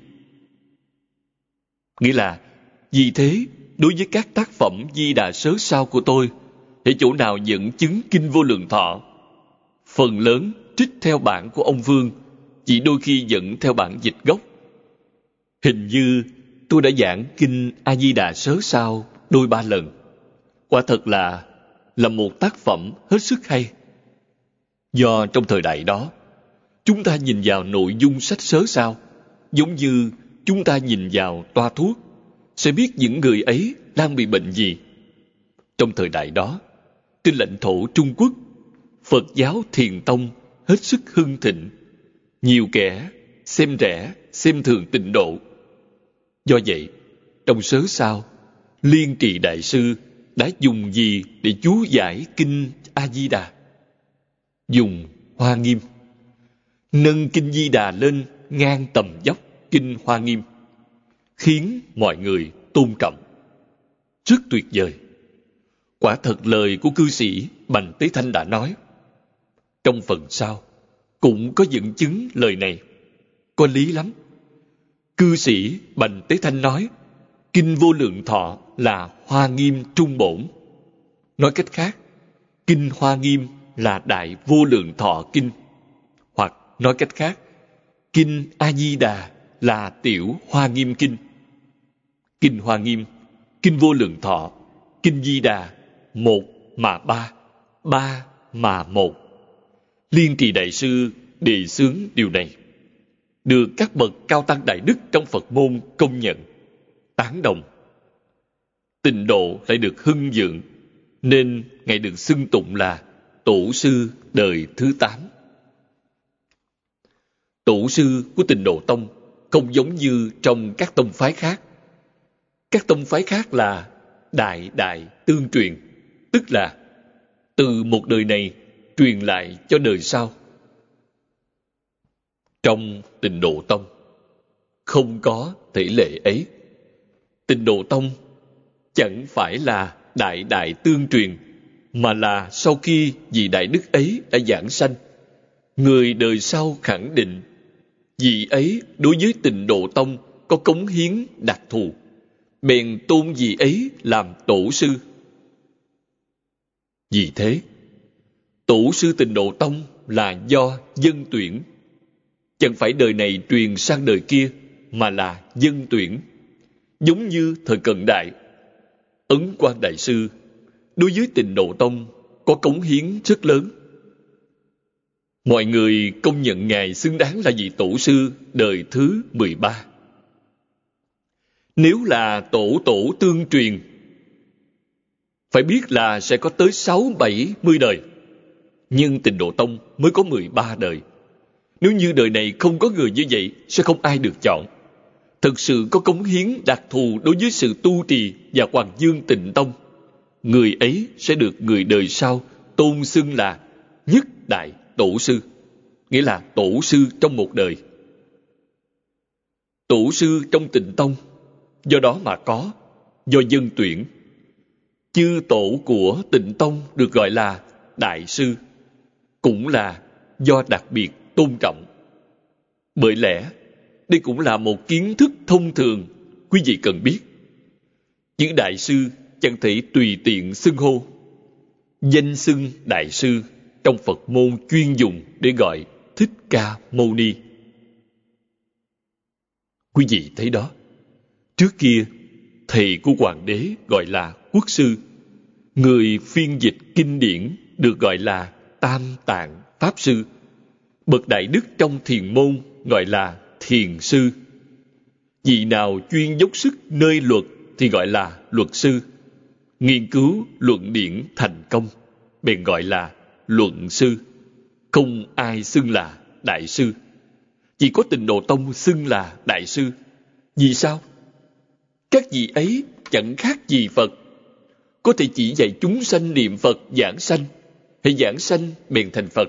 Nghĩa là, vì thế, đối với các tác phẩm di đà sớ sao của tôi, hễ chỗ nào dẫn chứng kinh vô lượng thọ, phần lớn trích theo bản của ông Vương, chỉ đôi khi dẫn theo bản dịch gốc. Hình như tôi đã giảng kinh A Di Đà sớ sao đôi ba lần. Quả thật là là một tác phẩm hết sức hay. Do trong thời đại đó, chúng ta nhìn vào nội dung sách sớ sao giống như chúng ta nhìn vào toa thuốc, sẽ biết những người ấy đang bị bệnh gì. Trong thời đại đó, trên lãnh thổ Trung Quốc, Phật giáo Thiền Tông hết sức hưng thịnh. Nhiều kẻ xem rẻ, xem thường Tịnh Độ. Do vậy, trong sớ sao, Liên Trì Đại Sư đã dùng gì để chú giải kinh A-di-đà? Dùng Hoa Nghiêm. Nâng kinh Di Đà lên ngang tầm dốc kinh Hoa Nghiêm, khiến mọi người tôn trọng. Rất tuyệt vời. Quả thật lời của cư sĩ Bành Tế Thanh đã nói. Trong phần sau cũng có dẫn chứng lời này. Có lý lắm. Cư sĩ Bành Tế Thanh nói, kinh Vô Lượng Thọ là Hoa Nghiêm Trung Bổn. Nói cách khác, kinh Hoa Nghiêm là Đại Vô Lượng Thọ Kinh. Hoặc nói cách khác, kinh A-di-đà là Tiểu Hoa Nghiêm Kinh. Kinh Hoa Nghiêm, kinh Vô Lượng Thọ, kinh Di Đà, một mà ba, ba mà một. Liên Trì Đại Sư đề xướng điều này, được các bậc cao tăng đại đức trong Phật môn công nhận, tán đồng. Tịnh độ lại được hưng vượng, nên Ngài được xưng tụng là Tổ sư đời thứ tám. Tổ sư của Tịnh Độ Tông không giống như trong các tông phái khác. Các tông phái khác là đại đại tương truyền, tức là từ một đời này truyền lại cho đời sau. Trong Tịnh Độ Tông không có thể lệ ấy. Tịnh Độ Tông chẳng phải là đại đại tương truyền, mà là sau khi vị đại đức ấy đã giảng sanh, người đời sau khẳng định vị ấy đối với Tịnh Độ Tông có cống hiến đặc thù, bèn tôn vị ấy làm tổ sư. Vì thế, tổ sư Tịnh Độ Tông là do dân tuyển, chẳng phải đời này truyền sang đời kia, mà là dân tuyển. Giống như thời cận đại, Ấn Quang Đại Sư đối với Tịnh Độ Tông có cống hiến rất lớn. Mọi người công nhận Ngài xứng đáng là vị tổ sư đời thứ mười ba. Nếu là tổ tổ tương truyền, phải biết là sẽ có tới sáu bảy mươi đời. Nhưng Tịnh Độ Tông mới có mười ba đời. Nếu như đời này không có người như vậy, sẽ không ai được chọn. Thực sự có cống hiến đặc thù đối với sự tu trì và Hoàng Dương Tịnh Tông, người ấy sẽ được người đời sau tôn xưng là nhất đại tổ sư, nghĩa là tổ sư trong một đời. Tổ sư trong Tịnh Tông do đó mà có, do dân tuyển. Chư tổ của Tịnh Tông được gọi là đại sư, cũng là do đặc biệt tôn trọng. Bởi lẽ đây cũng là một kiến thức thông thường quý vị cần biết. Chữ đại sư chẳng thể tùy tiện xưng hô. Danh xưng đại sư trong Phật môn chuyên dùng để gọi Thích Ca Mâu Ni. Quý vị thấy đó, trước kia thầy của hoàng đế gọi là quốc sư, người phiên dịch kinh điển được gọi là Tam Tạng Pháp Sư, bậc đại đức trong thiền môn gọi là thiền sư. Vị nào chuyên dốc sức nơi luật thì gọi là luật sư. Nghiên cứu luận điển thành công bèn gọi là luận sư. Không ai xưng là đại sư. Chỉ có Tịnh Độ Tông xưng là đại sư. Vì sao? Các vị ấy chẳng khác gì Phật, có thể chỉ dạy chúng sanh niệm Phật giảng sanh, hay giảng sanh bèn thành Phật.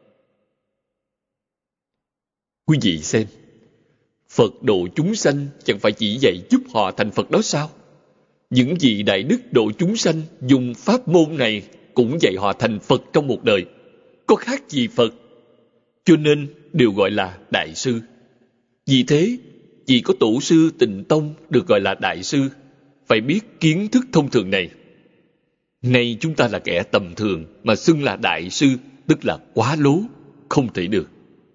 Quý vị xem, Phật độ chúng sanh chẳng phải chỉ dạy giúp họ thành Phật đó sao? Những vị đại đức độ chúng sanh dùng pháp môn này cũng dạy họ thành Phật trong một đời, có khác gì Phật? Cho nên đều gọi là đại sư. Vì thế, chỉ có tổ sư Tịnh Tông được gọi là đại sư, phải biết kiến thức thông thường này. Nay chúng ta là kẻ tầm thường mà xưng là đại sư, tức là quá lố, không thể được.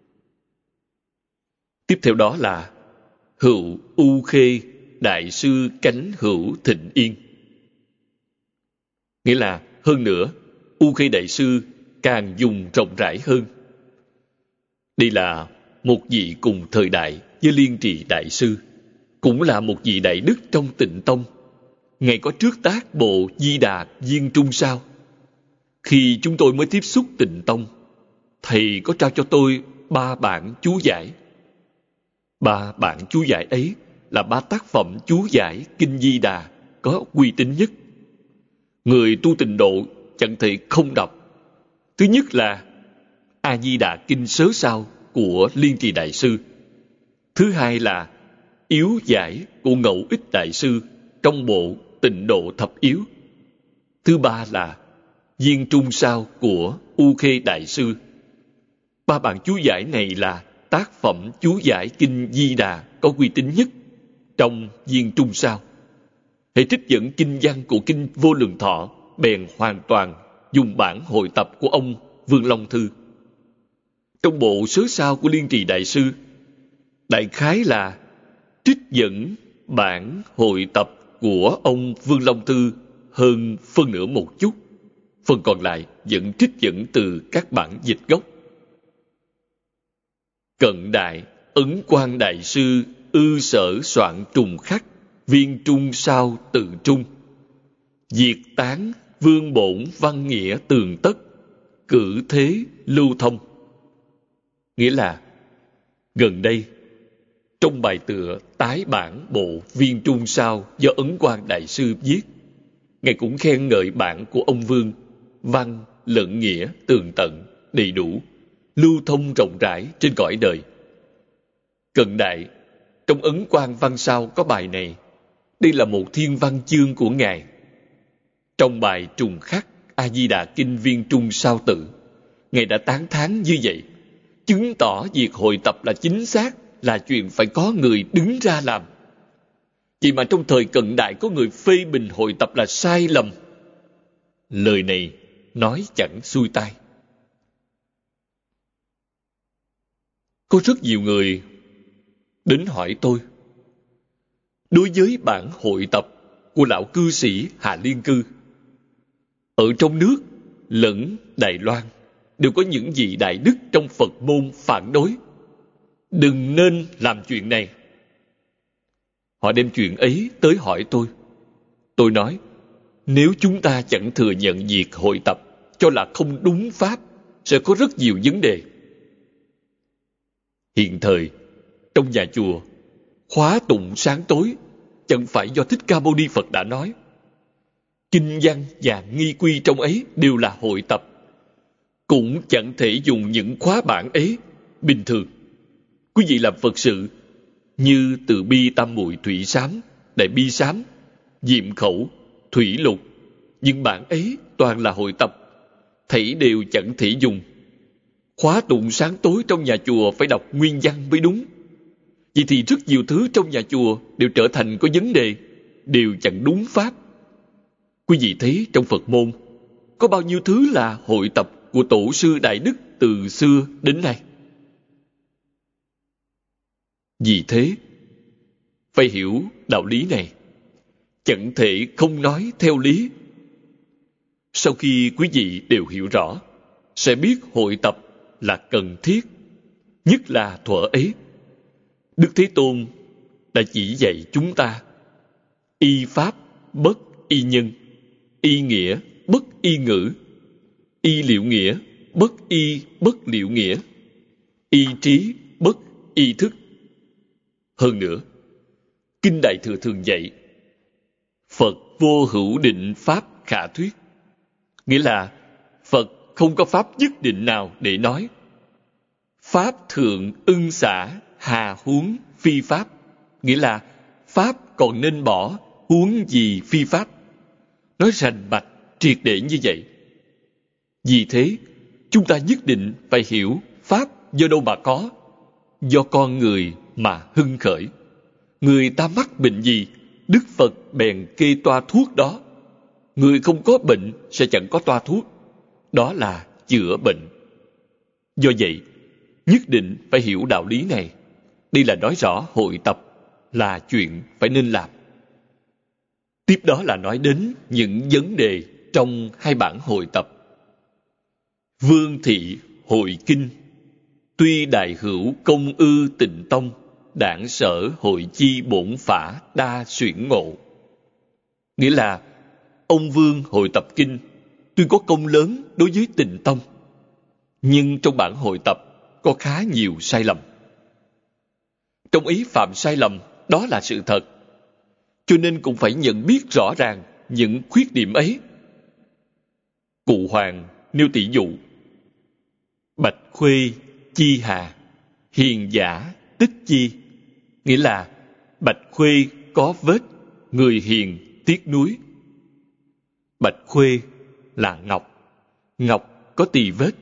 Tiếp theo đó là Hữu U Khê đại sư Cánh Hữu Thịnh Yên. Nghĩa là hơn nữa, U Khê đại sư càng dùng rộng rãi hơn. Đây là một vị cùng thời đại với Liên Trì đại sư, cũng là một vị đại đức trong Tịnh Tông. Ngài có trước tác bộ Di Đà Viên Trung Sao. Khi chúng tôi mới tiếp xúc Tịnh Tông, thầy có trao cho tôi ba bản chú giải. Ba bản chú giải ấy là ba tác phẩm chú giải Kinh Di Đà có uy tín nhất. Người tu Tịnh độ chẳng thể không đọc. Thứ nhất là A Di Đà Kinh Sớ Sao của Liên Trì đại sư. Thứ hai là Yếu giải của Ngẫu Ích đại sư trong bộ Tịnh độ thập yếu. Thứ ba là Viên Trung Sao của U Khê đại sư. Ba bản chú giải này là tác phẩm chú giải Kinh Di Đà có uy tín nhất trong Viên Trung Sao. Hệ trích dẫn kinh văn của Kinh Vô Lượng Thọ bèn hoàn toàn dùng bản hội tập của ông Vương Long Thư. Trong bộ Sớ Sao của Liên Trì đại sư, đại khái là trích dẫn bản hội tập của ông Vương Long Thư hơn phân nửa một chút, phần còn lại vẫn trích dẫn từ các bản dịch gốc. Cận đại Ấn Quang đại sư ư sở soạn trùng khắc Viên Trung Sao tự trung. Diệt tán vương bổn văn nghĩa tường tất, cử thế lưu thông. Nghĩa là gần đây trong bài tựa tái bản bộ Viên Trung Sao do Ấn Quang đại sư viết, Ngài cũng khen ngợi bản của ông Vương văn lẫn nghĩa tường tận, đầy đủ, lưu thông rộng rãi trên cõi đời. Cận đại trong Ấn Quang văn sao có bài này. Đây là một thiên văn chương của Ngài. Trong bài trùng khắc A Di Đà Kinh Viên Trung Sao tự, Ngài đã tán thán như vậy, chứng tỏ việc hội tập là chính xác, là chuyện phải có người đứng ra làm. Chỉ mà trong thời cận đại có người phê bình hội tập là sai lầm. Lời này nói chẳng xuôi tai. Có rất nhiều người đến hỏi tôi, đối với bản hội tập của lão cư sĩ Hà Liên Cư, ở trong nước lẫn Đài Loan đều có những vị đại đức trong Phật môn phản đối, đừng nên làm chuyện này. Họ đem chuyện ấy tới hỏi tôi. Tôi nói, nếu chúng ta chẳng thừa nhận việc hội tập cho là không đúng pháp, sẽ có rất nhiều vấn đề. Hiện thời, trong nhà chùa, khóa tụng sáng tối chẳng phải do Thích Ca Mâu Ni Phật đã nói. Kinh văn và nghi quy trong ấy đều là hội tập, cũng chẳng thể dùng những khóa bản ấy bình thường. Quý vị làm Phật sự như Từ Bi Tam Muội Thủy Sám, Đại Bi Sám, Diệm Khẩu, Thủy Lục, những bản ấy toàn là hội tập, thảy đều chẳng thể dùng. Khóa tụng sáng tối trong nhà chùa phải đọc nguyên văn mới đúng. Vậy thì rất nhiều thứ trong nhà chùa đều trở thành có vấn đề, đều chẳng đúng pháp. Quý vị thấy trong Phật môn có bao nhiêu thứ là hội tập của tổ sư đại đức từ xưa đến nay. Vì thế, phải hiểu đạo lý này, chẳng thể không nói theo lý. Sau khi quý vị đều hiểu rõ, sẽ biết hội tập là cần thiết, nhất là thuở ấy. Đức Thế Tôn đã chỉ dạy chúng ta y pháp bất y nhân, y nghĩa bất y ngữ, y liệu nghĩa bất y bất liệu nghĩa, y trí bất y thức. Hơn nữa, Kinh Đại Thừa thường dạy Phật vô hữu định pháp khả thuyết, nghĩa là Phật không có pháp nhất định nào để nói. Pháp thượng ưng xả hà huống phi pháp, nghĩa là pháp còn nên bỏ, huống gì phi pháp. Nói rành mạch, triệt để như vậy. Vì thế, chúng ta nhất định phải hiểu pháp do đâu mà có, do con người mà hưng khởi. Người ta mắc bệnh gì, Đức Phật bèn kê toa thuốc đó. Người không có bệnh sẽ chẳng có toa thuốc, đó là chữa bệnh. Do vậy, nhất định phải hiểu đạo lý này. Đây là nói rõ hội tập là chuyện phải nên làm. Tiếp đó là nói đến những vấn đề trong hai bản hội tập. Vương thị hội kinh, tuy đại hữu công ư tịnh tông, đảng sở hội chi bổn phả đa xuyển ngộ. Nghĩa là ông Vương hội tập kinh tuy có công lớn đối với Tịnh Tông, nhưng trong bản hội tập có khá nhiều sai lầm. Trong ý phạm sai lầm, đó là sự thật. Cho nên cũng phải nhận biết rõ ràng những khuyết điểm ấy. Cụ Hoàng nêu tỷ dụ: Bạch khuê chi hà, hiền giả tích chi. Nghĩa là bạch khuê có vết, người hiền tiếc nuối. Bạch khuê là ngọc, ngọc có tỳ vết.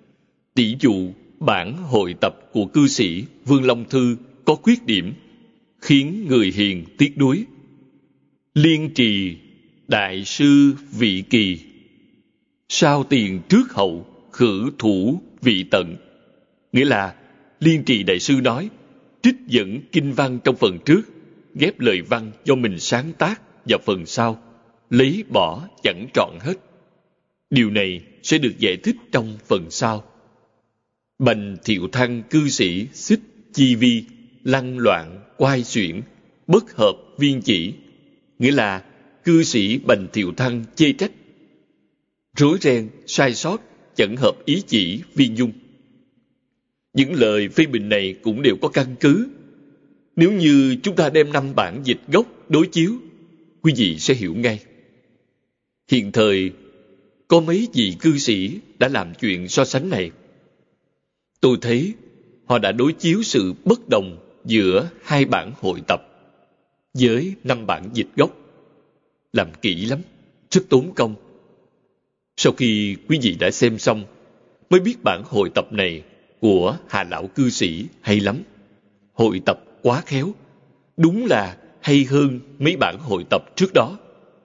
Tỷ dụ bản hội tập của cư sĩ Vương Long Thư có khuyết điểm, khiến người hiền tiếc nuối. Liên trì đại sư vị kỳ, sao tiền trước hậu khử thủ vị tận. Nghĩa là Liên trì đại sư nói, trích dẫn kinh văn trong phần trước, ghép lời văn do mình sáng tác vào phần sau, lấy bỏ chẳng trọn hết. Điều này sẽ được giải thích trong phần sau. Bành thiệu thăng cư sĩ xích chi vi, lăng loạn quai xuyển, bất hợp viên chỉ. Nghĩa là cư sĩ Bành thiệu thăng chê trách, rối ren sai sót, chẳng hợp ý chỉ viên dung. Những lời phê bình này cũng đều có căn cứ. Nếu như chúng ta đem năm bản dịch gốc đối chiếu, quý vị sẽ hiểu ngay. Hiện thời, có mấy vị cư sĩ đã làm chuyện so sánh này. Tôi thấy họ đã đối chiếu sự bất đồng giữa hai bản hội tập với năm bản dịch gốc. Làm kỹ lắm, rất tốn công. Sau khi quý vị đã xem xong, mới biết bản hội tập này của Hà Lão cư sĩ hay lắm. Hội tập quá khéo, đúng là hay hơn mấy bản hội tập trước đó.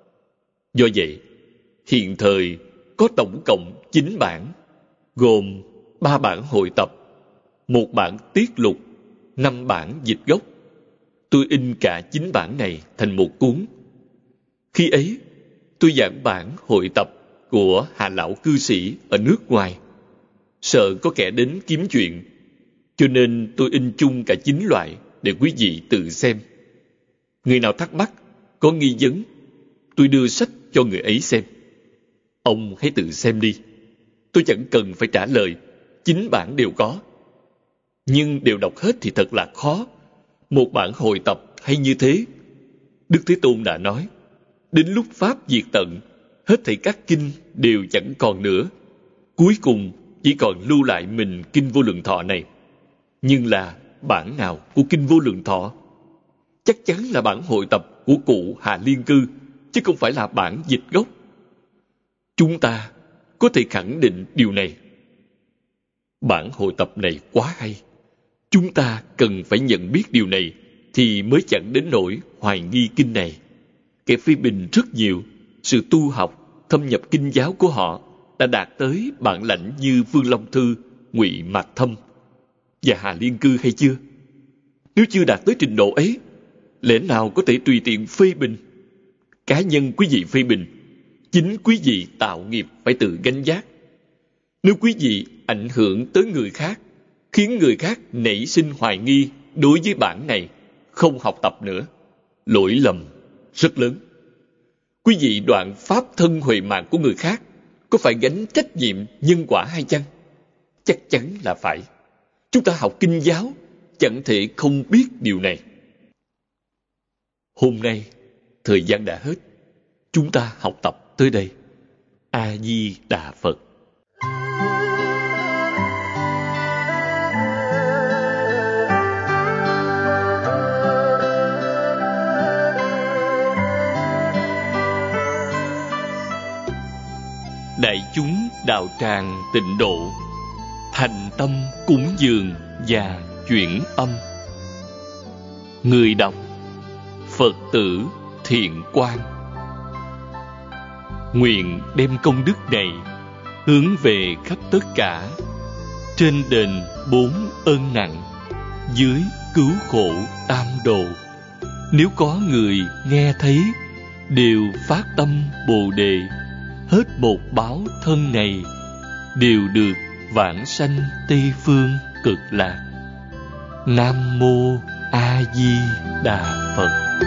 Do vậy, hiện thời có tổng cộng chín bản, gồm ba bản hội tập, một bản tiết lục, năm bản dịch gốc. Tôi in cả chín bản này thành một cuốn. Khi ấy, tôi giảng bản hội tập của Hà Lão cư sĩ ở nước ngoài. Sợ có kẻ đến kiếm chuyện, cho nên tôi in chung cả chín loại để quý vị tự xem. Người nào thắc mắc, có nghi vấn, tôi đưa sách cho người ấy xem. Ông hãy tự xem đi. Tôi chẳng cần phải trả lời, chín bản đều có. Nhưng đều đọc hết thì thật là khó. Một bản hội tập hay như thế. Đức Thế Tôn đã nói, đến lúc Pháp diệt tận, hết thảy các kinh đều chẳng còn nữa. Cuối cùng chỉ còn lưu lại mình Kinh Vô Lượng Thọ này. Nhưng là bản nào của Kinh Vô Lượng Thọ? Chắc chắn là bản hội tập của cụ Hà Liên Cư, chứ không phải là bản dịch gốc. Chúng ta có thể khẳng định điều này. Bản hội tập này quá hay. Chúng ta cần phải nhận biết điều này thì mới chẳng đến nỗi hoài nghi kinh này. Kẻ phê bình rất nhiều, sự tu học, thâm nhập kinh giáo của họ đã đạt tới bản lãnh như Vương Long Thư, Ngụy Mạc Thâm và Hà Liên Cư hay chưa? Nếu chưa đạt tới trình độ ấy, lẽ nào có thể tùy tiện phê bình? Cá nhân quý vị phê bình, chính quý vị tạo nghiệp phải tự gánh vác. Nếu quý vị ảnh hưởng tới người khác, khiến người khác nảy sinh hoài nghi, đối với bản này không học tập nữa, lỗi lầm rất lớn. Quý vị đoạn pháp thân huệ mạng của người khác, có phải gánh trách nhiệm nhân quả hay chăng? Chắc chắn là phải. Chúng ta học kinh giáo, chẳng thể không biết điều này. Hôm nay, thời gian đã hết. Chúng ta học tập tới đây. A Di Đà Phật. Đại chúng đạo tràng Tịnh Độ thành tâm cúng dường và chuyển âm. Người đọc Phật tử Thiện Quang. Nguyện đem công đức này hướng về khắp tất cả, trên đền bốn ơn nặng, dưới cứu khổ tam đồ. Nếu có người nghe thấy đều phát tâm Bồ Đề, hết một báo thân này đều được vãng sanh Tây phương cực lạc. Nam mô A Di Đà Phật.